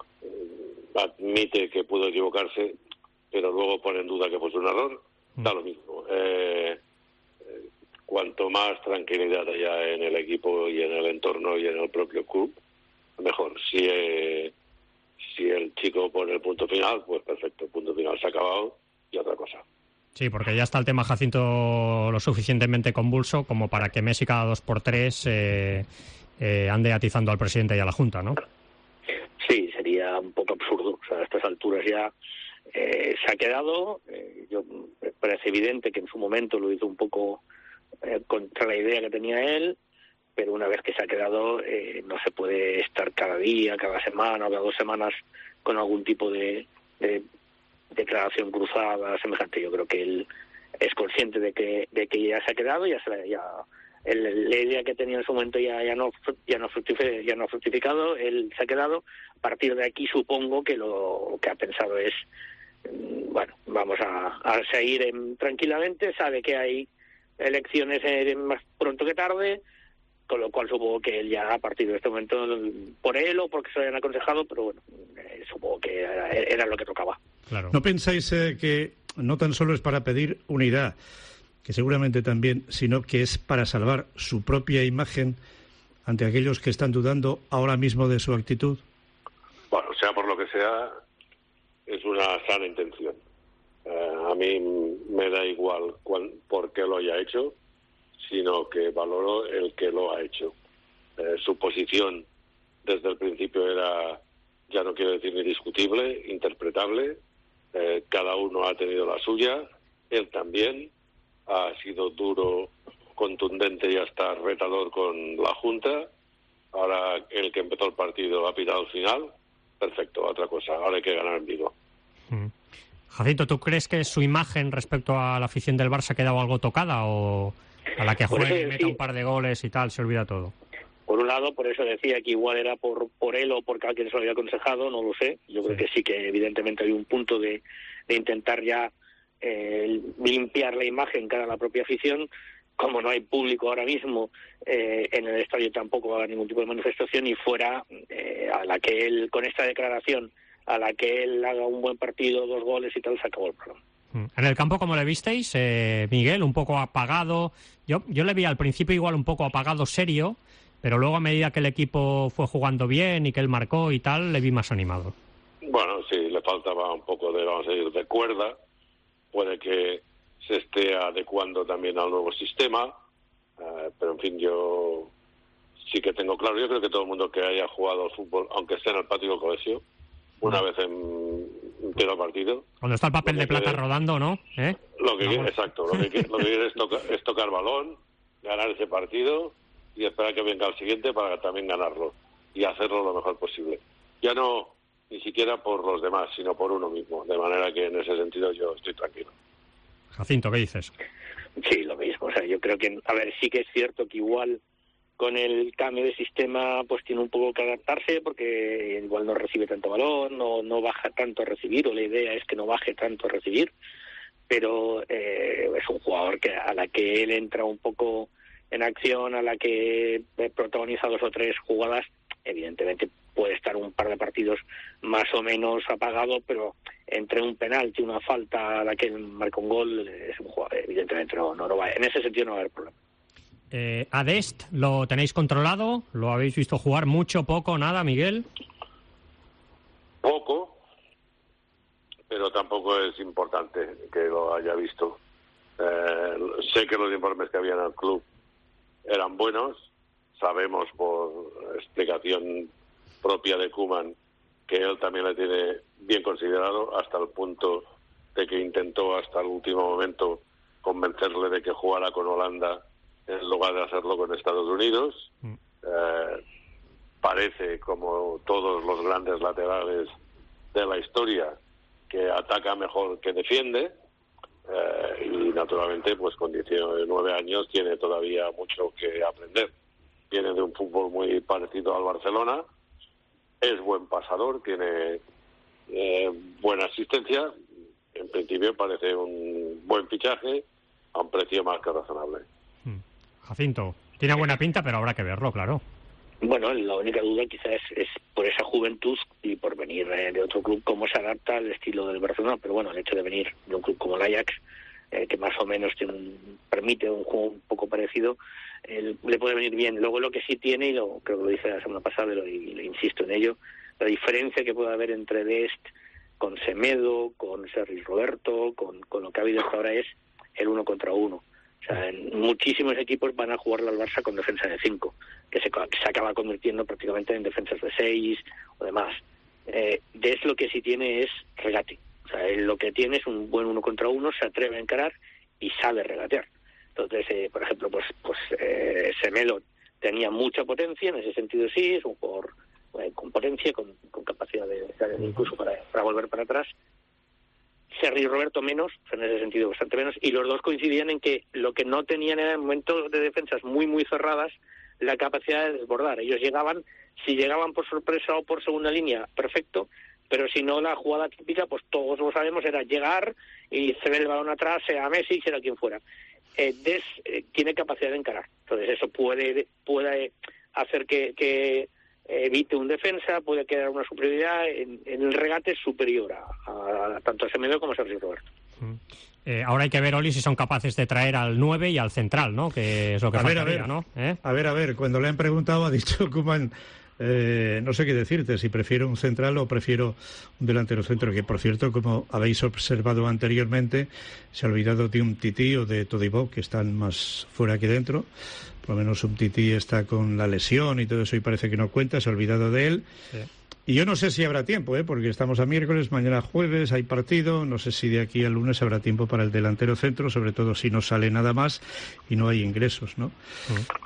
admite que pudo equivocarse, pero luego pone en duda que fue un error. Mm. Da lo mismo. Eh, eh, cuanto más tranquilidad haya en el equipo y en el entorno y en el propio club, mejor. Si, eh, si el chico pone el punto final, pues perfecto, el punto final se ha acabado y otra cosa. Sí, porque ya está el tema, Jacinto, lo suficientemente convulso como para que Messi cada dos por tres eh, eh, ande atizando al presidente y a la Junta, ¿no? Sí, sería un poco absurdo. O sea, a estas alturas ya eh, se ha quedado. Eh, yo me parece evidente que en su momento lo hizo un poco eh, contra la idea que tenía él, pero una vez que se ha quedado eh, no se puede estar cada día, cada semana o cada dos semanas con algún tipo de... de declaración cruzada semejante. Yo creo que él es consciente de que de que ya se ha quedado, ya se ya el, la idea que tenía en su momento ya ya no ya no fructificado, ya no ha fructificado, él se ha quedado. A partir de aquí supongo que lo que ha pensado es bueno, vamos a, a seguir en, tranquilamente, sabe que hay elecciones en, más pronto que tarde, con lo cual supongo que él ya a partir de este momento, por él o porque se lo hayan aconsejado, pero bueno, eh, supongo que era, era lo que tocaba. Claro. ¿No pensáis eh, que no tan solo es para pedir unidad, que seguramente también, sino que es para salvar su propia imagen ante aquellos que están dudando ahora mismo de su actitud? Bueno, sea por lo que sea, es una sana intención. Eh, a mí me da igual cuán, por qué lo haya hecho, sino que valoro el que lo ha hecho. Eh, su posición desde el principio era, ya no quiero decir ni discutible, interpretable. Eh, cada uno ha tenido la suya, él también ha sido duro, contundente y hasta retador con la Junta. Ahora el que empezó el partido ha pitado el final, perfecto, otra cosa, ahora hay que ganar en Vigo. Mm. Jacinto, ¿tú crees que su imagen respecto a la afición del Barça ha quedado algo tocada o a la que juegue y meta un par de goles y tal, se olvida todo? Por un lado aconsejado, por eso decía que igual era por por él o porque alguien se lo había aconsejado, no lo sé. Yo creo que sí que evidentemente hay un punto de, de intentar ya eh, limpiar la imagen cara a la propia afición. Como no hay público ahora mismo, eh, en el estadio tampoco va a haber ningún tipo de manifestación, y fuera eh, a la que él, con esta declaración, a la que él haga un buen partido, dos goles y tal, se acabó el programa. En el campo, ¿cómo le visteis, eh, Miguel? Un poco apagado. Yo, yo le vi al principio igual un poco apagado, serio, pero luego a medida que el equipo fue jugando bien y que él marcó y tal, le vi más animado. Bueno, sí, le faltaba un poco de, vamos a decir, de cuerda. Puede que se esté adecuando también al nuevo sistema, uh, pero en fin, yo sí que tengo claro, yo creo que todo el mundo que haya jugado al fútbol, aunque esté en el patio del colegio, una vez en cada partido. Cuando está el papel de plata quiere, rodando, ¿no? ¿Eh? Lo que quiere, exacto, lo que, lo que quiere es, toca, es tocar balón, ganar ese partido y esperar que venga el siguiente para también ganarlo y hacerlo lo mejor posible. Ya no ni siquiera por los demás, sino por uno mismo, de manera que en ese sentido yo estoy tranquilo. Jacinto, ¿qué dices? Sí, lo mismo. O sea, yo creo que, a ver, sí que es cierto que igual con el cambio de sistema pues tiene un poco que adaptarse, porque igual no recibe tanto balón, no no baja tanto a recibir, o la idea es que no baje tanto a recibir, pero eh, es un jugador que a la que él entra un poco en acción, a la que protagoniza dos o tres jugadas, evidentemente puede estar un par de partidos más o menos apagado, pero entre un penalti y una falta a la que marca un gol, es un jugador, evidentemente no, no, no va, en ese sentido no va a haber problema. Eh, ¿A Dest lo tenéis controlado? ¿Lo habéis visto jugar mucho, poco, nada, Miguel? Poco, pero tampoco es importante que lo haya visto. Eh, sé que los informes que había en el club eran buenos, sabemos por explicación propia de Koeman que él también le tiene bien considerado, hasta el punto de que intentó hasta el último momento convencerle de que jugara con Holanda en lugar de hacerlo con Estados Unidos. Mm. Eh, parece, como todos los grandes laterales de la historia, que ataca mejor que defiende, eh, y naturalmente pues con diecinueve años tiene todavía mucho que aprender. Viene de un fútbol muy parecido al Barcelona, es buen pasador, tiene eh, buena asistencia, en principio parece un buen fichaje a un precio más que razonable. Jacinto, tiene buena pinta, pero habrá que verlo, claro. Bueno, la única duda quizás es, es por esa juventud y por venir eh, de otro club, cómo se adapta al estilo del Barcelona, pero bueno, el hecho de venir de un club como el Ajax, eh, que más o menos tiene un, permite un juego un poco parecido, eh, le puede venir bien. Luego lo que sí tiene, y lo, creo que lo dije la semana pasada y lo, y lo insisto en ello, la diferencia que puede haber entre Dest con Semedo, con Sergi Roberto, con, con lo que ha habido hasta ahora es el uno contra uno. O sea, en muchísimos equipos van a jugarle al Barça con defensa de cinco, que se, que se acaba convirtiendo prácticamente en defensas de seis o demás. Eh, Des lo que sí tiene es regate. O sea, él lo que tiene es un buen uno contra uno, se atreve a encarar y sabe regatear. Entonces, eh, por ejemplo, pues pues eh, Semedo tenía mucha potencia, en ese sentido sí, es un jugador eh, con potencia, con, con capacidad de, de incluso para, para volver para atrás. Sergi Roberto menos, en ese sentido bastante menos, y los dos coincidían en que lo que no tenían en el momento de defensas muy muy cerradas, la capacidad de desbordar. Ellos llegaban, si llegaban por sorpresa o por segunda línea, perfecto, pero si no, la jugada típica, pues todos lo sabemos, era llegar y ceder el balón atrás, sea Messi, sea quien fuera. Eh, Des eh, tiene capacidad de encarar, entonces eso puede puede hacer que, que evite un defensa, puede quedar una superioridad en, en el regate superior a, a, a tanto a Semedo como a Sergi Roberto. Eh, ahora hay que ver, Oli, si son capaces de traer al nueve y al central, ¿no? Que es lo que a faltaría, ver, a ver, ¿no? ¿Eh? A ver, a ver, cuando le han preguntado ha dicho Koeman, eh, no sé qué decirte, si prefiero un central o prefiero un delantero centro, que por cierto, como habéis observado anteriormente, se ha olvidado de un Tití o de Todibo, que están más fuera que dentro. Por lo menos un Tití está con la lesión y todo eso y parece que no cuenta, se ha olvidado de él. Sí. Y yo no sé si habrá tiempo, ¿eh? Porque estamos a miércoles, mañana jueves, hay partido, no sé si de aquí al lunes habrá tiempo para el delantero centro, sobre todo si no sale nada más y no hay ingresos, ¿no? Sí.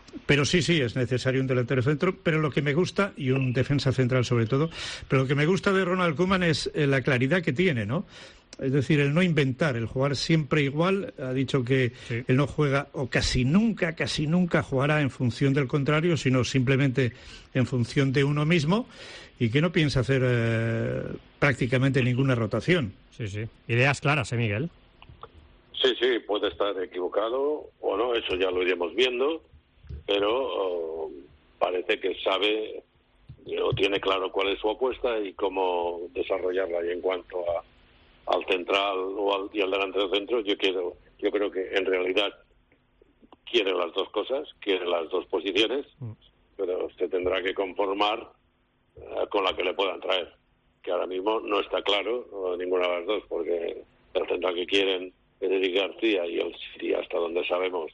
Pero sí, sí, es necesario un delantero centro, pero lo que me gusta, y un defensa central sobre todo, pero lo que me gusta de Ronald Koeman es eh, la claridad que tiene, ¿no? Es decir, el no inventar, el jugar siempre igual. Ha dicho que sí. Él no juega, o casi nunca, casi nunca jugará en función del contrario, sino simplemente en función de uno mismo, y que no piensa hacer eh, prácticamente ninguna rotación. Sí, sí. Ideas claras, ¿eh, Miguel? Sí, sí, puede estar equivocado o no, eso ya lo iremos viendo, pero oh, parece que sabe o tiene claro cuál es su apuesta y cómo desarrollarla. Y en cuanto a al central o al, y al delantero centro, yo quiero, yo creo que en realidad quiere las dos cosas, quiere las dos posiciones, pero se tendrá que conformar uh, con la que le puedan traer, que ahora mismo no está claro no, ninguna de las dos, porque el central que quieren es Eric García y el City, hasta donde sabemos,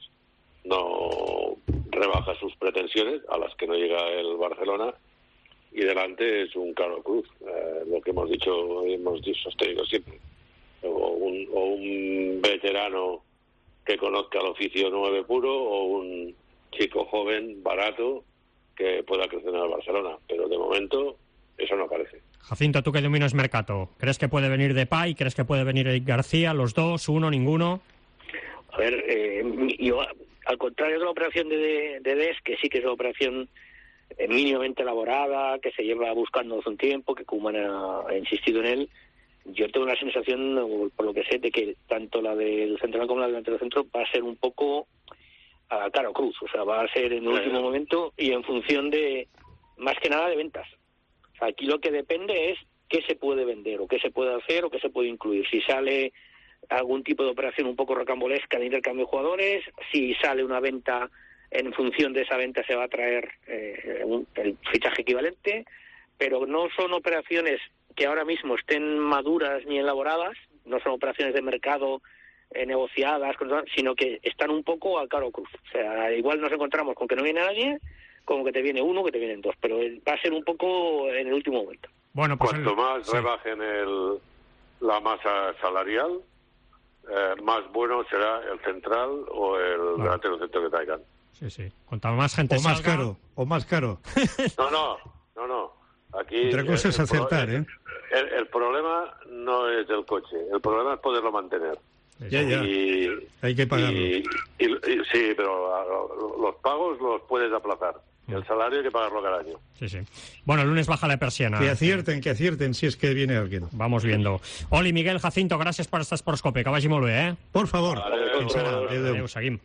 no rebaja sus pretensiones, a las que no llega el Barcelona. Y delante es un Carlos Cruz, eh, lo que hemos dicho, hemos sostenido siempre. O un, o un veterano que conozca el oficio nueve puro, o un chico joven, barato, que pueda crecer en el Barcelona. Pero de momento eso no parece. Jacinto, tú que dominas mercado, ¿crees que puede venir Depay? ¿Crees que puede venir Eric García? ¿Los dos? ¿Uno? ¿Ninguno? A ver, eh, yo, al contrario de la operación de, de Des, que sí que es una operación mínimamente elaborada, que se lleva buscando hace un tiempo, que Koeman ha, ha insistido en él, yo tengo la sensación, por lo que sé, de que tanto la del central como la del delantero centro va a ser un poco a Caro Cruz, o sea, va a ser en el último momento y en función de, más que nada, de ventas. O sea, aquí lo que depende es qué se puede vender, o qué se puede hacer, o qué se puede incluir. Si sale algún tipo de operación un poco rocambolesca de intercambio de jugadores, si sale una venta, en función de esa venta se va a traer eh, un, el fichaje equivalente, pero no son operaciones que ahora mismo estén maduras ni elaboradas, no son operaciones de mercado eh, negociadas, sino que están un poco a Caro Cruz. O sea, igual nos encontramos con que no viene nadie, como que te viene uno, que te vienen dos, pero va a ser un poco en el último momento. Bueno, pues cuanto el... más sí. rebajen el, la masa salarial, eh, más bueno será el central o el delantero centro que traigan. Sí, sí. Cuanto más gente o más salga... caro, o más caro. No, no, no, no. Aquí otra cosa el, es acertar, el, ¿eh? El, el problema no es el coche, el problema es poderlo mantener. Ya, ya. Y, hay que pagarlo. Y, y, y, sí, pero los pagos los puedes aplazar. El salario hay que pagarlo cada año. Sí, sí. Bueno, el lunes baja la persiana. Que acierten, que acierten, si es que viene alguien. Vamos viendo. Oli, Miguel, Jacinto, gràcies per estar a Sportscope. Que vagi molt bé, eh? Por favor. Adéu, Fins ara. Adéu. Adéu, seguim.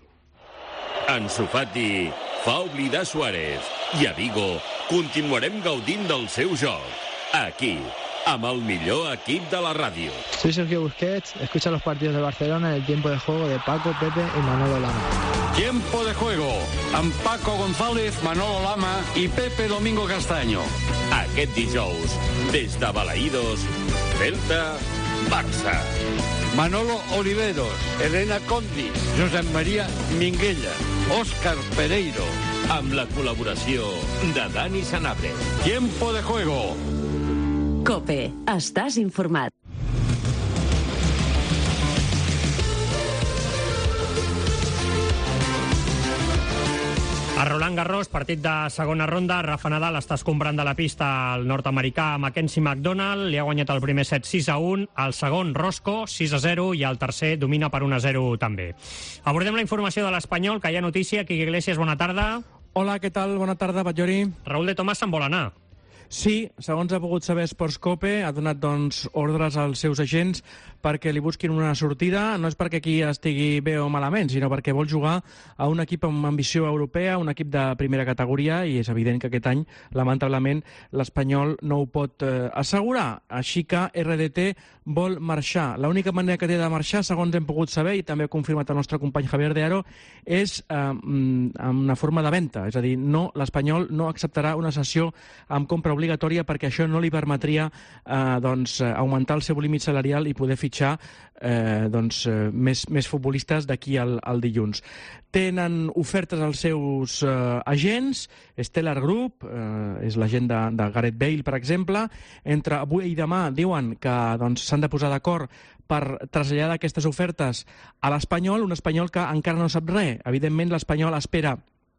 Ansu Fati fa oblidar Suárez i a Vigo continuarem gaudint del seu joc. Aquí, amb el millor equip de la ràdio. Soy Sergio Busquets, escucha los partidos de Barcelona en el tiempo de juego de Paco, Pepe y Manolo Lama. Tiempo de juego amb Paco González, Manolo Lama i Pepe Domingo Castaño. Aquest dijous, des de Balaïdos, Celta, Barça. Manolo Oliveros, Elena Condi, Josep María Minguella, Óscar Pereiro. Amb la col·laboració de Dani Sanabria. Tiempo de juego. COPE. Estàs informat. A Roland Garros, partit de segona ronda, Rafa Nadal està escombrant de la pista al nord-americà Mackenzie McDonald, li ha guanyat el primer set sis a un, el segon Rosco sis a zero i el tercer domina per un a zero també. Abordem la informació de l'Espanyol, que hi ha notícia. Quique Iglesias, bona tarda. Hola, què tal? Bona tarda, Batllori. Raúl de Tomàs se'n vol anar. Sí, segons ha pogut saber Sportscope, ha donat doncs, ordres als seus agents perquè li busquin una sortida. No és perquè aquí estigui bé o malament, sinó perquè vol jugar a un equip amb ambició europea, un equip de primera categoria, i és evident que aquest any, lamentablement, l'Espanyol no ho pot eh, assegurar. Així que R D T vol marxar. L'única manera que té de marxar, segons hem pogut saber, i també ha confirmat el nostre company Javier de Aro, és eh, amb una forma de venda. És a dir, no, l'Espanyol no acceptarà una cessió amb compra obligatòria perquè això no li permetria eh, doncs, augmentar el seu límit salarial i poder fitxar eh, doncs, eh, més, més futbolistes d'aquí al, al dilluns. Tenen ofertes als seus eh, agents, Stellar Group, eh, és l'agent de, de Gareth Bale, per exemple. Entre avui i demà diuen que doncs, s'han de posar d'acord per traslladar aquestes ofertes a l'Espanyol, un Espanyol que encara no sap res. Evidentment, l'Espanyol espera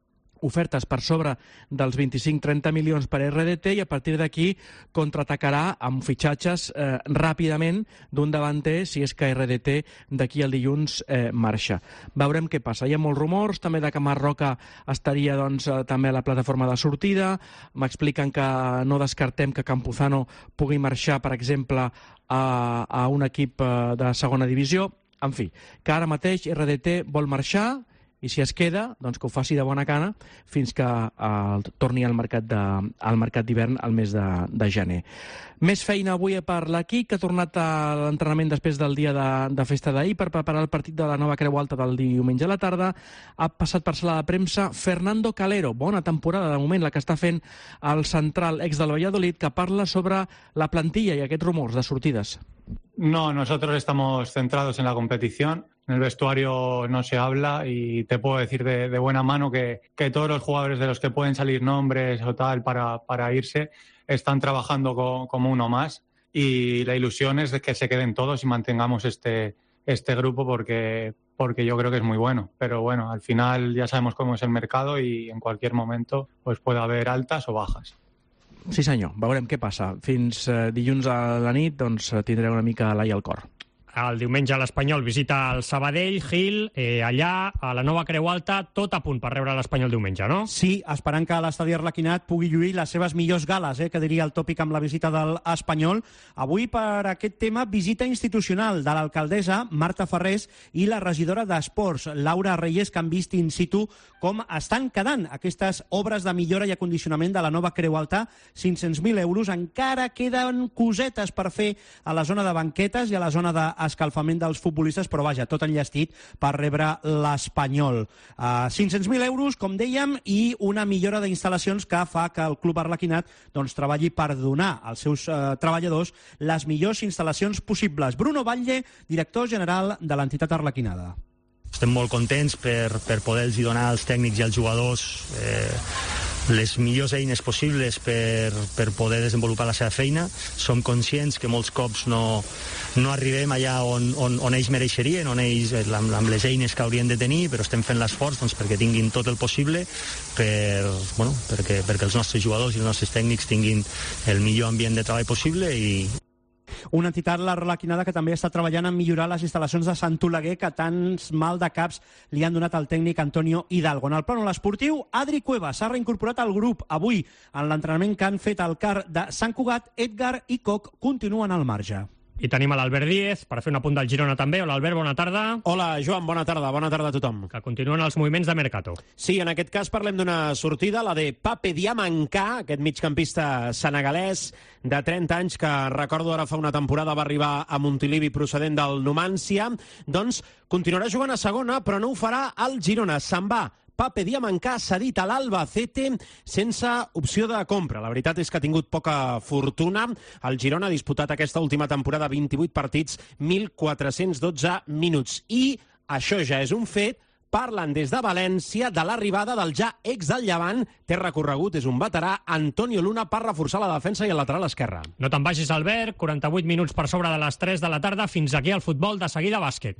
ofertes per sobre dels vint-i-cinc trenta milions per R D T i a partir d'aquí contraatacarà amb fitxatges eh, ràpidament d'un davanter si és que R D T d'aquí al dilluns eh, marxa. Veurem què passa. Hi ha molts rumors, també de que Marroca estaria doncs, eh, també a la plataforma de sortida. M'expliquen que no descartem que Campuzano pugui marxar, per exemple, a, a un equip eh, de segona divisió. En fi, que ara mateix R D T vol marxar i si es queda, doncs que ho faci de bona gana fins que eh, torni al mercat de, al mercat d'hivern al mes de, de gener. Més feina avui per l'equip, que ha tornat a l'entrenament després del dia de, de festa d'ahir per preparar el partit de la nova Creu Alta del diumenge a la tarda. Ha passat per sala de premsa Fernando Calero. Bona temporada, de moment, la que està fent el central ex del Valladolid, que parla sobre la plantilla i aquests rumors de sortides. No, nosotros estamos centrados en la competición. En el vestuario no se habla y te puedo decir de, de buena mano que, que todos los jugadores de los que pueden salir nombres o tal para, para irse están trabajando co, como uno más y la ilusión es de que se queden todos y mantengamos este, este grupo porque, porque yo creo que es muy bueno. Pero bueno, al final ya sabemos cómo es el mercado y en cualquier momento pues puede haber altas o bajas. Sí senyor, veurem què passa. Fins eh, dilluns a la nit doncs, tindreu una mica l'ai al cor. El diumenge l'Espanyol visita el Sabadell, Gil, eh, allà, a la nova Creu Alta, tot a punt per rebre l'Espanyol diumenge, no? Sí, esperant que l'estadi Arlequinat pugui lluir les seves millors gales, eh, que diria el tòpic amb la visita del Espanyol. Avui, per aquest tema, visita institucional de l'alcaldessa Marta Ferrés i la regidora d'Esports, Laura Reyes, que han vist in situ com estan quedant aquestes obres de millora i acondicionament de la nova Creu Alta. cinc-cents mil euros, encara queden cosetes per fer a la zona de banquetes i a la zona de escalfament dels futbolistes, però vaja, tot enllestit per rebre l'Espanyol. Uh, cinc-cents mil euros, com dèiem, i una millora d'instal·lacions que fa que el Club Arlequinat doncs, treballi per donar als seus uh, treballadors les millors instal·lacions possibles. Bruno Batlle, director general de l'entitat arlequinada. Estem molt contents per, per poder-los donar als tècnics i als jugadors eh, les millors eines possibles per, per poder desenvolupar la seva feina. Som conscients que molts cops no, no arribem allà on, on, on ells mereixerien, on ells, amb, amb les eines que haurien de tenir, però estem fent l'esforç doncs, perquè tinguin tot el possible per, bueno, perquè, perquè els nostres jugadors i els nostres tècnics tinguin el millor ambient de treball possible i una entitat, l'Arlequinada, que també està treballant en millorar les instal·lacions de Sant Oleguer que tants mal de caps li han donat al tècnic Antonio Hidalgo. En el plànol esportiu, Adri Cuevas s'ha reincorporat al grup avui en l'entrenament que han fet al car de Sant Cugat. Edgar i Coc continuen al marge. I tenim a l'Albert Díez per fer un apunt del Girona també. Hola, Albert, bona tarda. Hola, Joan, bona tarda. Bona tarda a tothom. Que continuen els moviments de Mercato. Sí, en aquest cas parlem d'una sortida, la de Pape Diamancà, aquest migcampista senegalès de trenta anys que, recordo, ara fa una temporada va arribar a Montilivi procedent del Numància. Doncs continuarà jugant a segona, però no ho farà al Girona. Se'n va. Pape Diamancà s'ha dit a l'Albacete sense opció de compra. La veritat és que ha tingut poca fortuna. El Girona ha disputat aquesta última temporada vint-i-vuit partits, mil quatre-cents dotze minuts. I això ja és un fet. Parlen des de València de l'arribada del ja ex del Llevant, té recorregut, és un veterà, Antonio Luna, per reforçar la defensa i el lateral esquerre. No te'n vagis, Albert. quaranta-vuit minuts per sobre de les tres de la tarda. Fins aquí el futbol, de seguida bàsquet.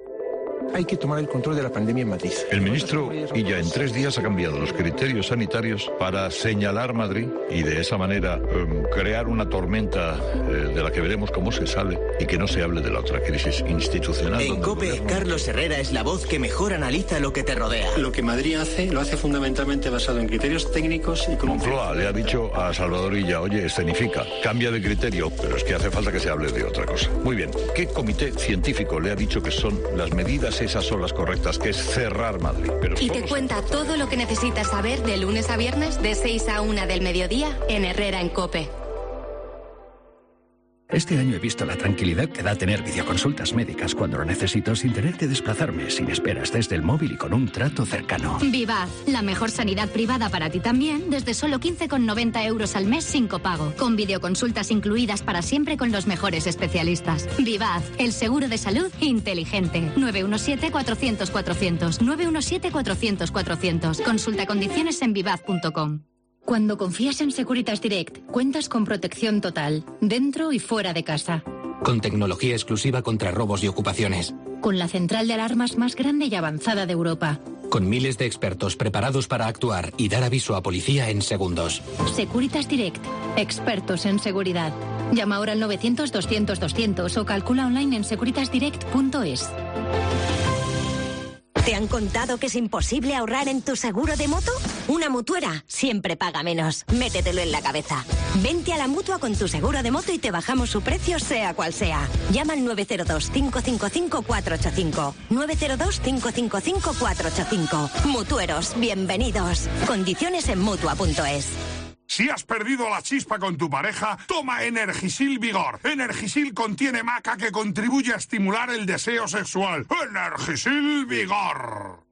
Hay que tomar el control de la pandemia en Madrid. El ministro Illa en tres días ha cambiado los criterios sanitarios para señalar Madrid y de esa manera eh, crear una tormenta eh, de la que veremos cómo se sale y que no se hable de la otra crisis institucional. En COPE, Carlos Herrera es la voz que mejor analiza lo que te rodea. Lo que Madrid hace, lo hace fundamentalmente basado en criterios técnicos y con... Moncloa le ha dicho a Salvador Illa, oye, escenifica, cambia de criterio, pero es que hace falta que se hable de otra cosa. Muy bien, ¿qué comité científico le ha dicho que son las medidas esas son las correctas, que es cerrar Madrid? Pero y te cuenta todo lo que necesitas saber de lunes a viernes de seis a una del mediodía en Herrera en COPE. Este año he visto la tranquilidad que da tener videoconsultas médicas cuando lo necesito sin tener que desplazarme, sin esperas desde el móvil y con un trato cercano. Vivaz, la mejor sanidad privada para ti también, desde solo quince con noventa euros al mes sin copago, con videoconsultas incluidas para siempre con los mejores especialistas. Vivaz, el seguro de salud inteligente. nueve uno siete, cuatrocientos, cuatrocientos, nueve uno siete, cuatrocientos, cuatrocientos. Consulta condiciones en vivaz punto com. Cuando confías en Securitas Direct, cuentas con protección total, dentro y fuera de casa. Con tecnología exclusiva contra robos y ocupaciones. Con la central de alarmas más grande y avanzada de Europa. con miles de expertos preparados para actuar y dar aviso a policía en segundos. Securitas Direct, expertos en seguridad. Llama ahora al novecientos doscientos doscientos o calcula online en securitas direct punto es. ¿Te han contado que es imposible ahorrar en tu seguro de moto? Una mutuera siempre paga menos. Métetelo en la cabeza. Vente a la Mutua con tu seguro de moto y te bajamos su precio sea cual sea. Llama al nueve cero dos, cinco cinco cinco, cuatro ocho cinco. nueve cero dos, cinco cinco cinco, cuatro ocho cinco. Mutueros, bienvenidos. Condiciones en mutua punto es. Si has perdido la chispa con tu pareja, toma Energisil Vigor. Energisil contiene maca que contribuye a estimular el deseo sexual. Energisil Vigor.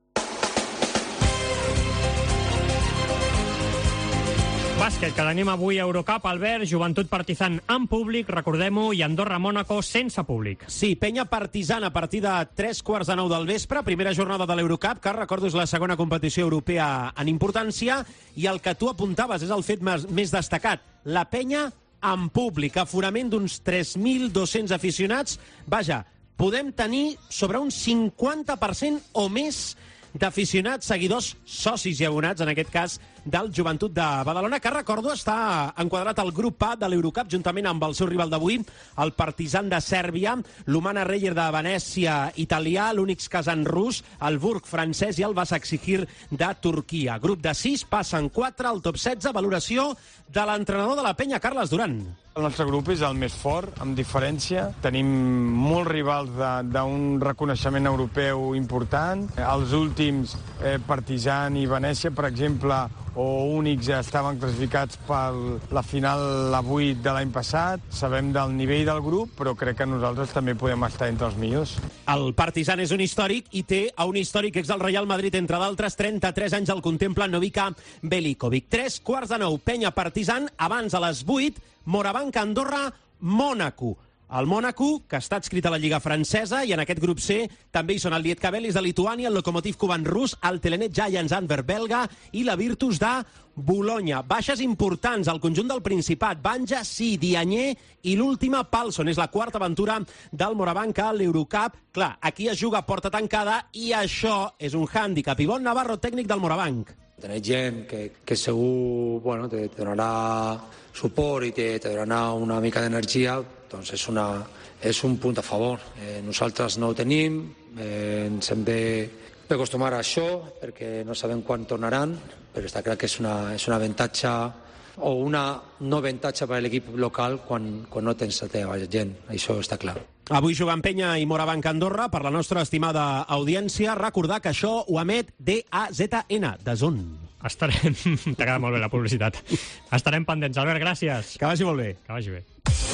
Bàsquet, que tenim avui a Eurocup, Albert, Joventut Partizan en públic, recordem-ho, i Andorra-Mònaco sense públic. Sí, Penya Partizan a partir de tres quarts de nou del vespre, primera jornada de l'Eurocup, que recordo és la segona competició europea en importància, i el que tu apuntaves és el fet més destacat, la Penya en públic, aforament d'uns tres mil dos-cents aficionats. Vaja, podem tenir sobre un cinquanta per cent o més d'aficionats, seguidors, socis i abonats, en aquest cas, del Joventut de Badalona, que recordo està enquadrat al grup A de l'Eurocup, juntament amb el seu rival d'avui, el Partizan de Sèrbia, l'Umana Reyer de Venècia, italià, l'Unix Kazan rus, el Burg francès i el Başakşehir de Turquia. Grup de sis, passen quatre, al top setze, valoració de l'entrenador de la Penya, Carles Duran. El nostre grup és el més fort, amb diferència. Tenim molts rivals d'un reconeixement europeu important. Els últims, eh, Partizan i Venècia, per exemple, o Unix, estaven classificats per la final a vuit de l'any passat. Sabem del nivell del grup, però crec que nosaltres també podem estar entre els millors. El Partizan és un històric i té a un històric ex del Real Madrid, entre d'altres, trenta-tres anys el contempla Novika Belikovic. Tres quarts de nou, Penya Partizan, abans a les vuit, Morabanc, Andorra, Mònaco. El Mònaco, que està adscrit a la Lliga Francesa, i en aquest grup C també hi són el Lietkabelis de Lituània, el Lokomotiv Kuban rus, el Telenet Giants Antwerp belga i la Virtus de Bologna. Baixes importants al conjunt del Principat, Banja, sí, Dianyé i l'última, Palson. És la quarta aventura del Morabanc a l'Eurocup. Clar, aquí es juga a porta tancada i això és un hàndicap. Ivonne Navarro, tècnic del Morabanc. Tenir gent que, que segur bueno, te, te donarà suport i te, te donarà una mica d'energia, doncs és, una, és un punt a favor. Eh, nosaltres no ho tenim, eh, ens hem d'acostumar a això perquè no sabem quan tornaran, però està clar que és una, és una avantatge o una no avantatge per a l'equip local quan, quan no tens la teva gent, això està clar. Avui jugant Penya i Morabanc Andorra. Per la nostra estimada audiència, recordar que això ho emet D A Z N, de Zon. Estarem... T'ha quedat molt bé la publicitat. Estarem pendents. Albert, gràcies. Que vagi molt bé. Que vagi bé.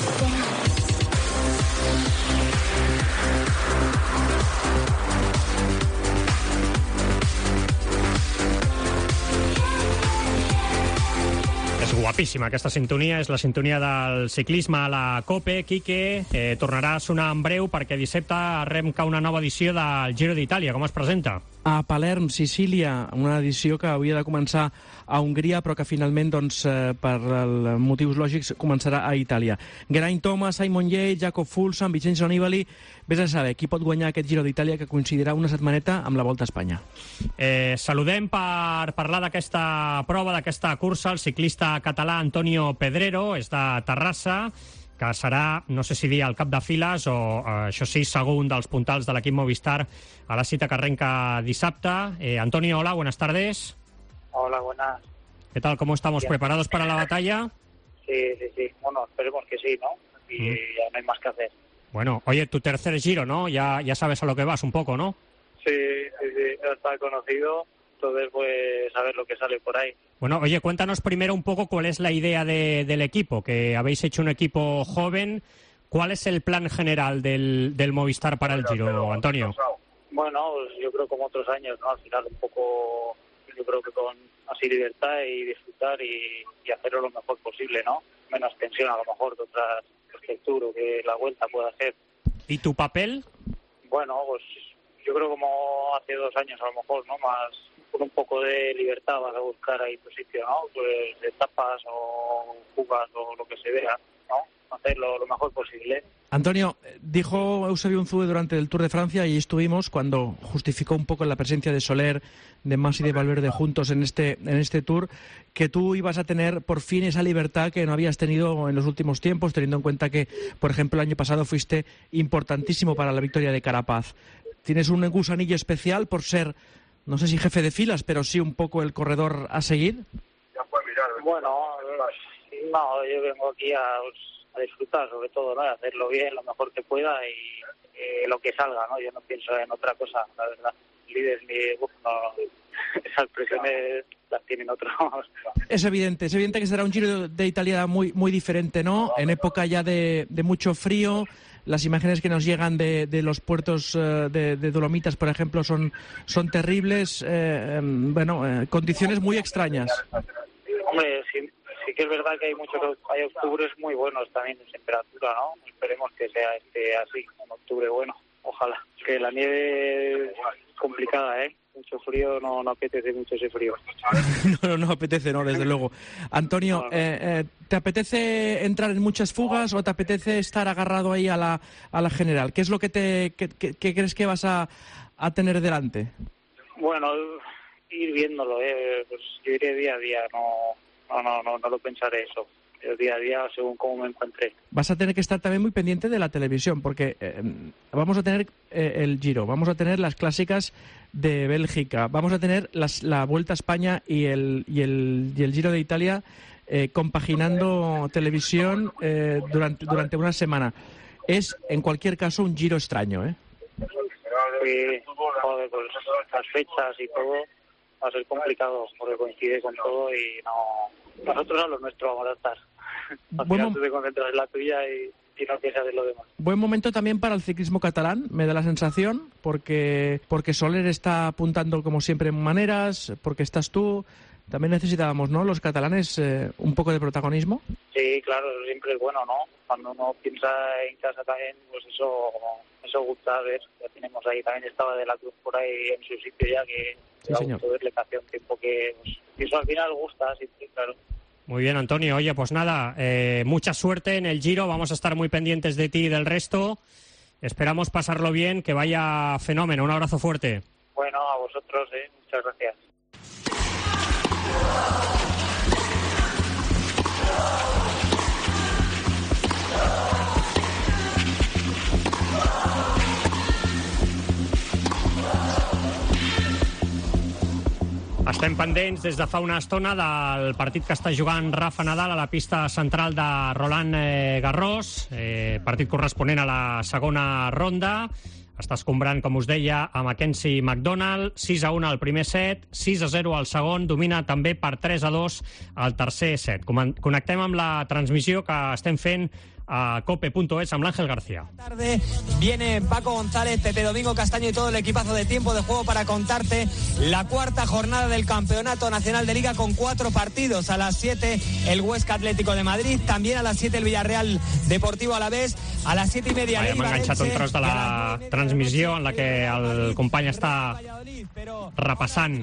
És guapíssima aquesta sintonia, és la sintonia del ciclisme a la COPE. Quique, eh, tornarà a sonar en breu perquè dissabte arrenca una nova edició del Giro d'Itàlia. Com es presenta? A Palerm, Sicília, una edició que havia de començar a Hongria, però que finalment, doncs, eh, per motius lògics, començarà a Itàlia. Geraint Thomas, Simon Yates, Jacob Fuglsang, Vincenzo Nibali. Vés a saber qui pot guanyar aquest Giro d'Itàlia, que coincidirà una setmaneta amb la Volta a Espanya. Eh, saludem per parlar d'aquesta prova, d'aquesta cursa, el ciclista català Antonio Pedrero, és de Terrassa, que serà, no sé si dir, el cap de files o, eh, això sí, segon dels puntals de l'equip Movistar a la cita que arrenca dissabte. Eh, Antonio, hola, buenas tardes. Hola, buenas. ¿Qué tal? ¿Cómo estamos? Bien. ¿Preparados para la batalla? Sí, sí, sí. Bueno, esperemos que sí, ¿no? Y mm. ya no hay más que hacer. Bueno, oye, tu tercer Giro, ¿no? Ya, ya sabes a lo que vas un poco, ¿no? Sí, sí, sí. Ya está conocido. Entonces, pues, a ver lo que sale por ahí. Bueno, oye, cuéntanos primero un poco cuál es la idea de, del equipo, que habéis hecho un equipo joven. ¿Cuál es el plan general del, del Movistar para el Giro, Antonio? Bueno, pues yo creo como otros años, ¿no? Al final un poco, yo creo que con así libertad y disfrutar y, y hacerlo lo mejor posible, ¿no? Menos tensión a lo mejor de otras estructuras que la Vuelta pueda hacer. ¿Y tu papel? Bueno, pues yo creo como hace dos años a lo mejor, ¿no? Más con un poco de libertad vas a buscar ahí tu sitio, ¿no? Pues etapas o fugas o lo que se vea, ¿no? hacerlo lo mejor posible. Antonio, dijo Eusebio Unzúe durante el Tour de Francia, y estuvimos cuando justificó un poco la presencia de Soler, de Mas y de Valverde juntos en este, en este Tour, que tú ibas a tener por fin esa libertad que no habías tenido en los últimos tiempos, teniendo en cuenta que, por ejemplo, el año pasado fuiste importantísimo para la victoria de Carapaz. ¿Tienes un gusanillo especial por ser, no sé si jefe de filas, pero sí un poco el corredor a seguir? Bueno, no, yo vengo aquí a... a disfrutar, sobre todo, ¿no? Hacerlo bien, lo mejor que pueda y eh, lo que salga, ¿no? Yo no pienso en otra cosa, la verdad. Líderes ni... Uf, no, esas presiones las tienen otros. Es evidente, es evidente que será un Giro de Italia muy, muy diferente, ¿no? En época ya de, de mucho frío, las imágenes que nos llegan de, de los puertos uh, de, de Dolomitas, por ejemplo, son, son terribles, eh, bueno, eh, condiciones muy extrañas. Hombre, sí. Sí que es verdad que hay muchos hay octubres muy buenos también en temperatura, ¿no? Esperemos que sea este así, un octubre bueno, ojalá. Que la nieve es complicada, ¿eh? Mucho frío, no, no apetece mucho ese frío. no, no, no apetece, no, desde luego. Antonio, no, no. Eh, eh, ¿te apetece entrar en muchas fugas o te apetece estar agarrado ahí a la, a la general? ¿Qué es lo que te que, que, que crees que vas a, a tener delante? Bueno, ir viéndolo, ¿eh? Pues yo iré día a día, no... No, no, no, no lo pensaré eso. El día a día, según cómo me encuentre. Vas a tener que estar también muy pendiente de la televisión, porque eh, vamos a tener eh, el Giro, vamos a tener las clásicas de Bélgica, vamos a tener las, la Vuelta a España y el, y el, y el Giro de Italia eh, compaginando televisión eh, durante, durante una semana. Es, en cualquier caso, un Giro extraño, ¿eh? Sí, joder, pues las fechas y todo... va a ser complicado porque coincide con todo y no nosotros a lo nuestro vamos a estar. Al final tú te concentras en la tuya y, y no piensas en lo demás. Buen momento también para el ciclismo catalán, me da la sensación, porque porque Soler está apuntando como siempre en maneras, porque estás tú. También necesitábamos, ¿no?, los catalanes eh, un poco de protagonismo. Sí, claro, siempre es bueno, ¿no? Cuando uno piensa en casa también, pues eso eso gusta ver. Ya tenemos ahí, también estaba De la Cruz por ahí en su sitio ya, que sí, da señor. gusto verle, que hace un tiempo que pues, eso al final gusta, sí, claro. Muy bien, Antonio. Oye, pues nada, eh, mucha suerte en el Giro. Vamos a estar muy pendientes de ti y del resto. Esperamos pasarlo bien, que vaya fenómeno. Un abrazo fuerte. Bueno, a vosotros, ¿eh? Muchas gracias. Estem pendents des de fa una estona del partit que està jugant Rafa Nadal a la pista central de Roland Garros, eh, partit corresponent a la segona ronda. Està escombrant, com us deia, a Mackenzie McDonald, sis a un al primer set, sis a zero al segon, domina també per tres a dos al tercer set. Connectem amb la transmissió que estem fent a cope punto es amb l'Ángel García. Tarde viene Paco González, Pepe Domingo Castaño y todo el equipazo de Tiempo de Juego para contarte la cuarta jornada del Campeonato Nacional de Liga con cuatro partidos. A las siete el Huesca Atlético de Madrid, también a las siete el Villarreal Deportivo Alavés, a las siete y media Vaya, m'ha enganxat un tros de la transmissió en la que el company està repassant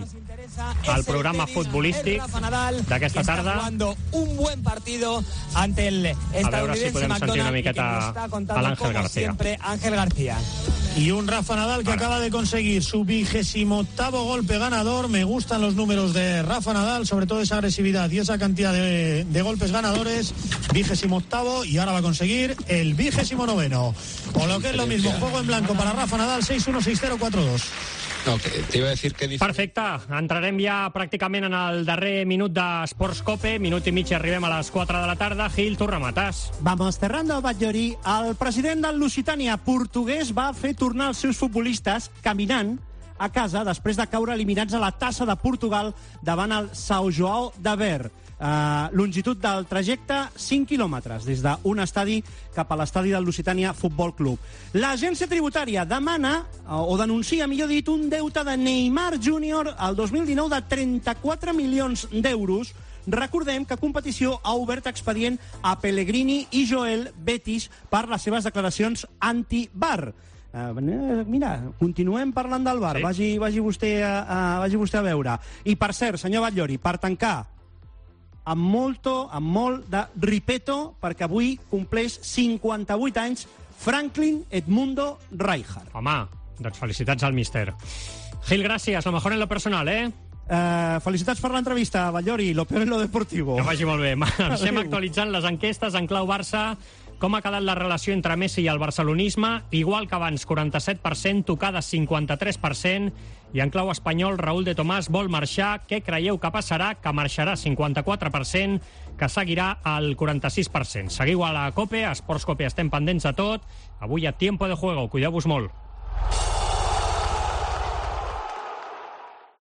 el programa futbolístic d'aquesta tarda. Un buen partido ante el estadounidense McDonald y que nos está contando como García. siempre Ángel García. Y un Rafa Nadal que Ahora. acaba de conseguir su vigésimo octavo golpe ganador. Me gustan los números de Rafa Nadal, sobre todo esa agresividad y esa cantidad de, de golpes ganadores. Vigésimo octavo y ahora va a conseguir el vigésimo noveno. O lo que es lo mismo, juego en blanco para Rafa Nadal, seis uno, seis cero, cuatro dos. No, que te iba a decir que... Perfecte, entrarem ja pràcticament en el darrer minut d'Esports Cope, minut i mig i arribem a les quatre de la tarda. Gil, tu remates. Vamos cerrando, Batllori. El president del Lusitània portuguès va fer tornar els seus futbolistes caminant a casa després de caure eliminats a la Tassa de Portugal davant el São João de Ver. Uh, longitud del trajecte cinc quilòmetres des d'un estadi cap a l'estadi del Lusitània Futbol Club. L'agència tributària demana uh, o denuncia, millor dit, un deute de Neymar júnior al dos mil dinou de trenta-quatre milions d'euros. Recordem que competició ha obert expedient a Pellegrini i Joel Betis per les seves declaracions anti-bar. Uh, mira, continuem parlant del bar. Sí. Vagi, vagi, vostè a, a, vagi vostè a veure. I per cert, senyor Batllori, per tancar, amb molto, amb molt de ripeto, perquè avui compleix cinquanta-vuit anys Franklin Edmundo Rijkaard. Home, doncs felicitats al míster. Gil, gràcies, lo mejor en lo personal, eh? Uh, felicitats per l'entrevista, Batllori, lo peor en lo deportivo. Que vagi molt bé. Estem actualitzant les enquestes en clau Barça. Com ha quedat la relació entre Messi i el barcelonisme? Igual que abans, quaranta-set per cent, tocades cinquanta-tres per cent. I en clau espanyol, Raúl de Tomàs vol marxar. Què creieu que passarà? Que marxarà cinquanta-quatre per cent, que seguirà al quaranta-sis per cent. Seguiu a la COPE, a Esports COPE estem pendents de tot. Avui a Tiempo de Juego, cuideu-vos molt.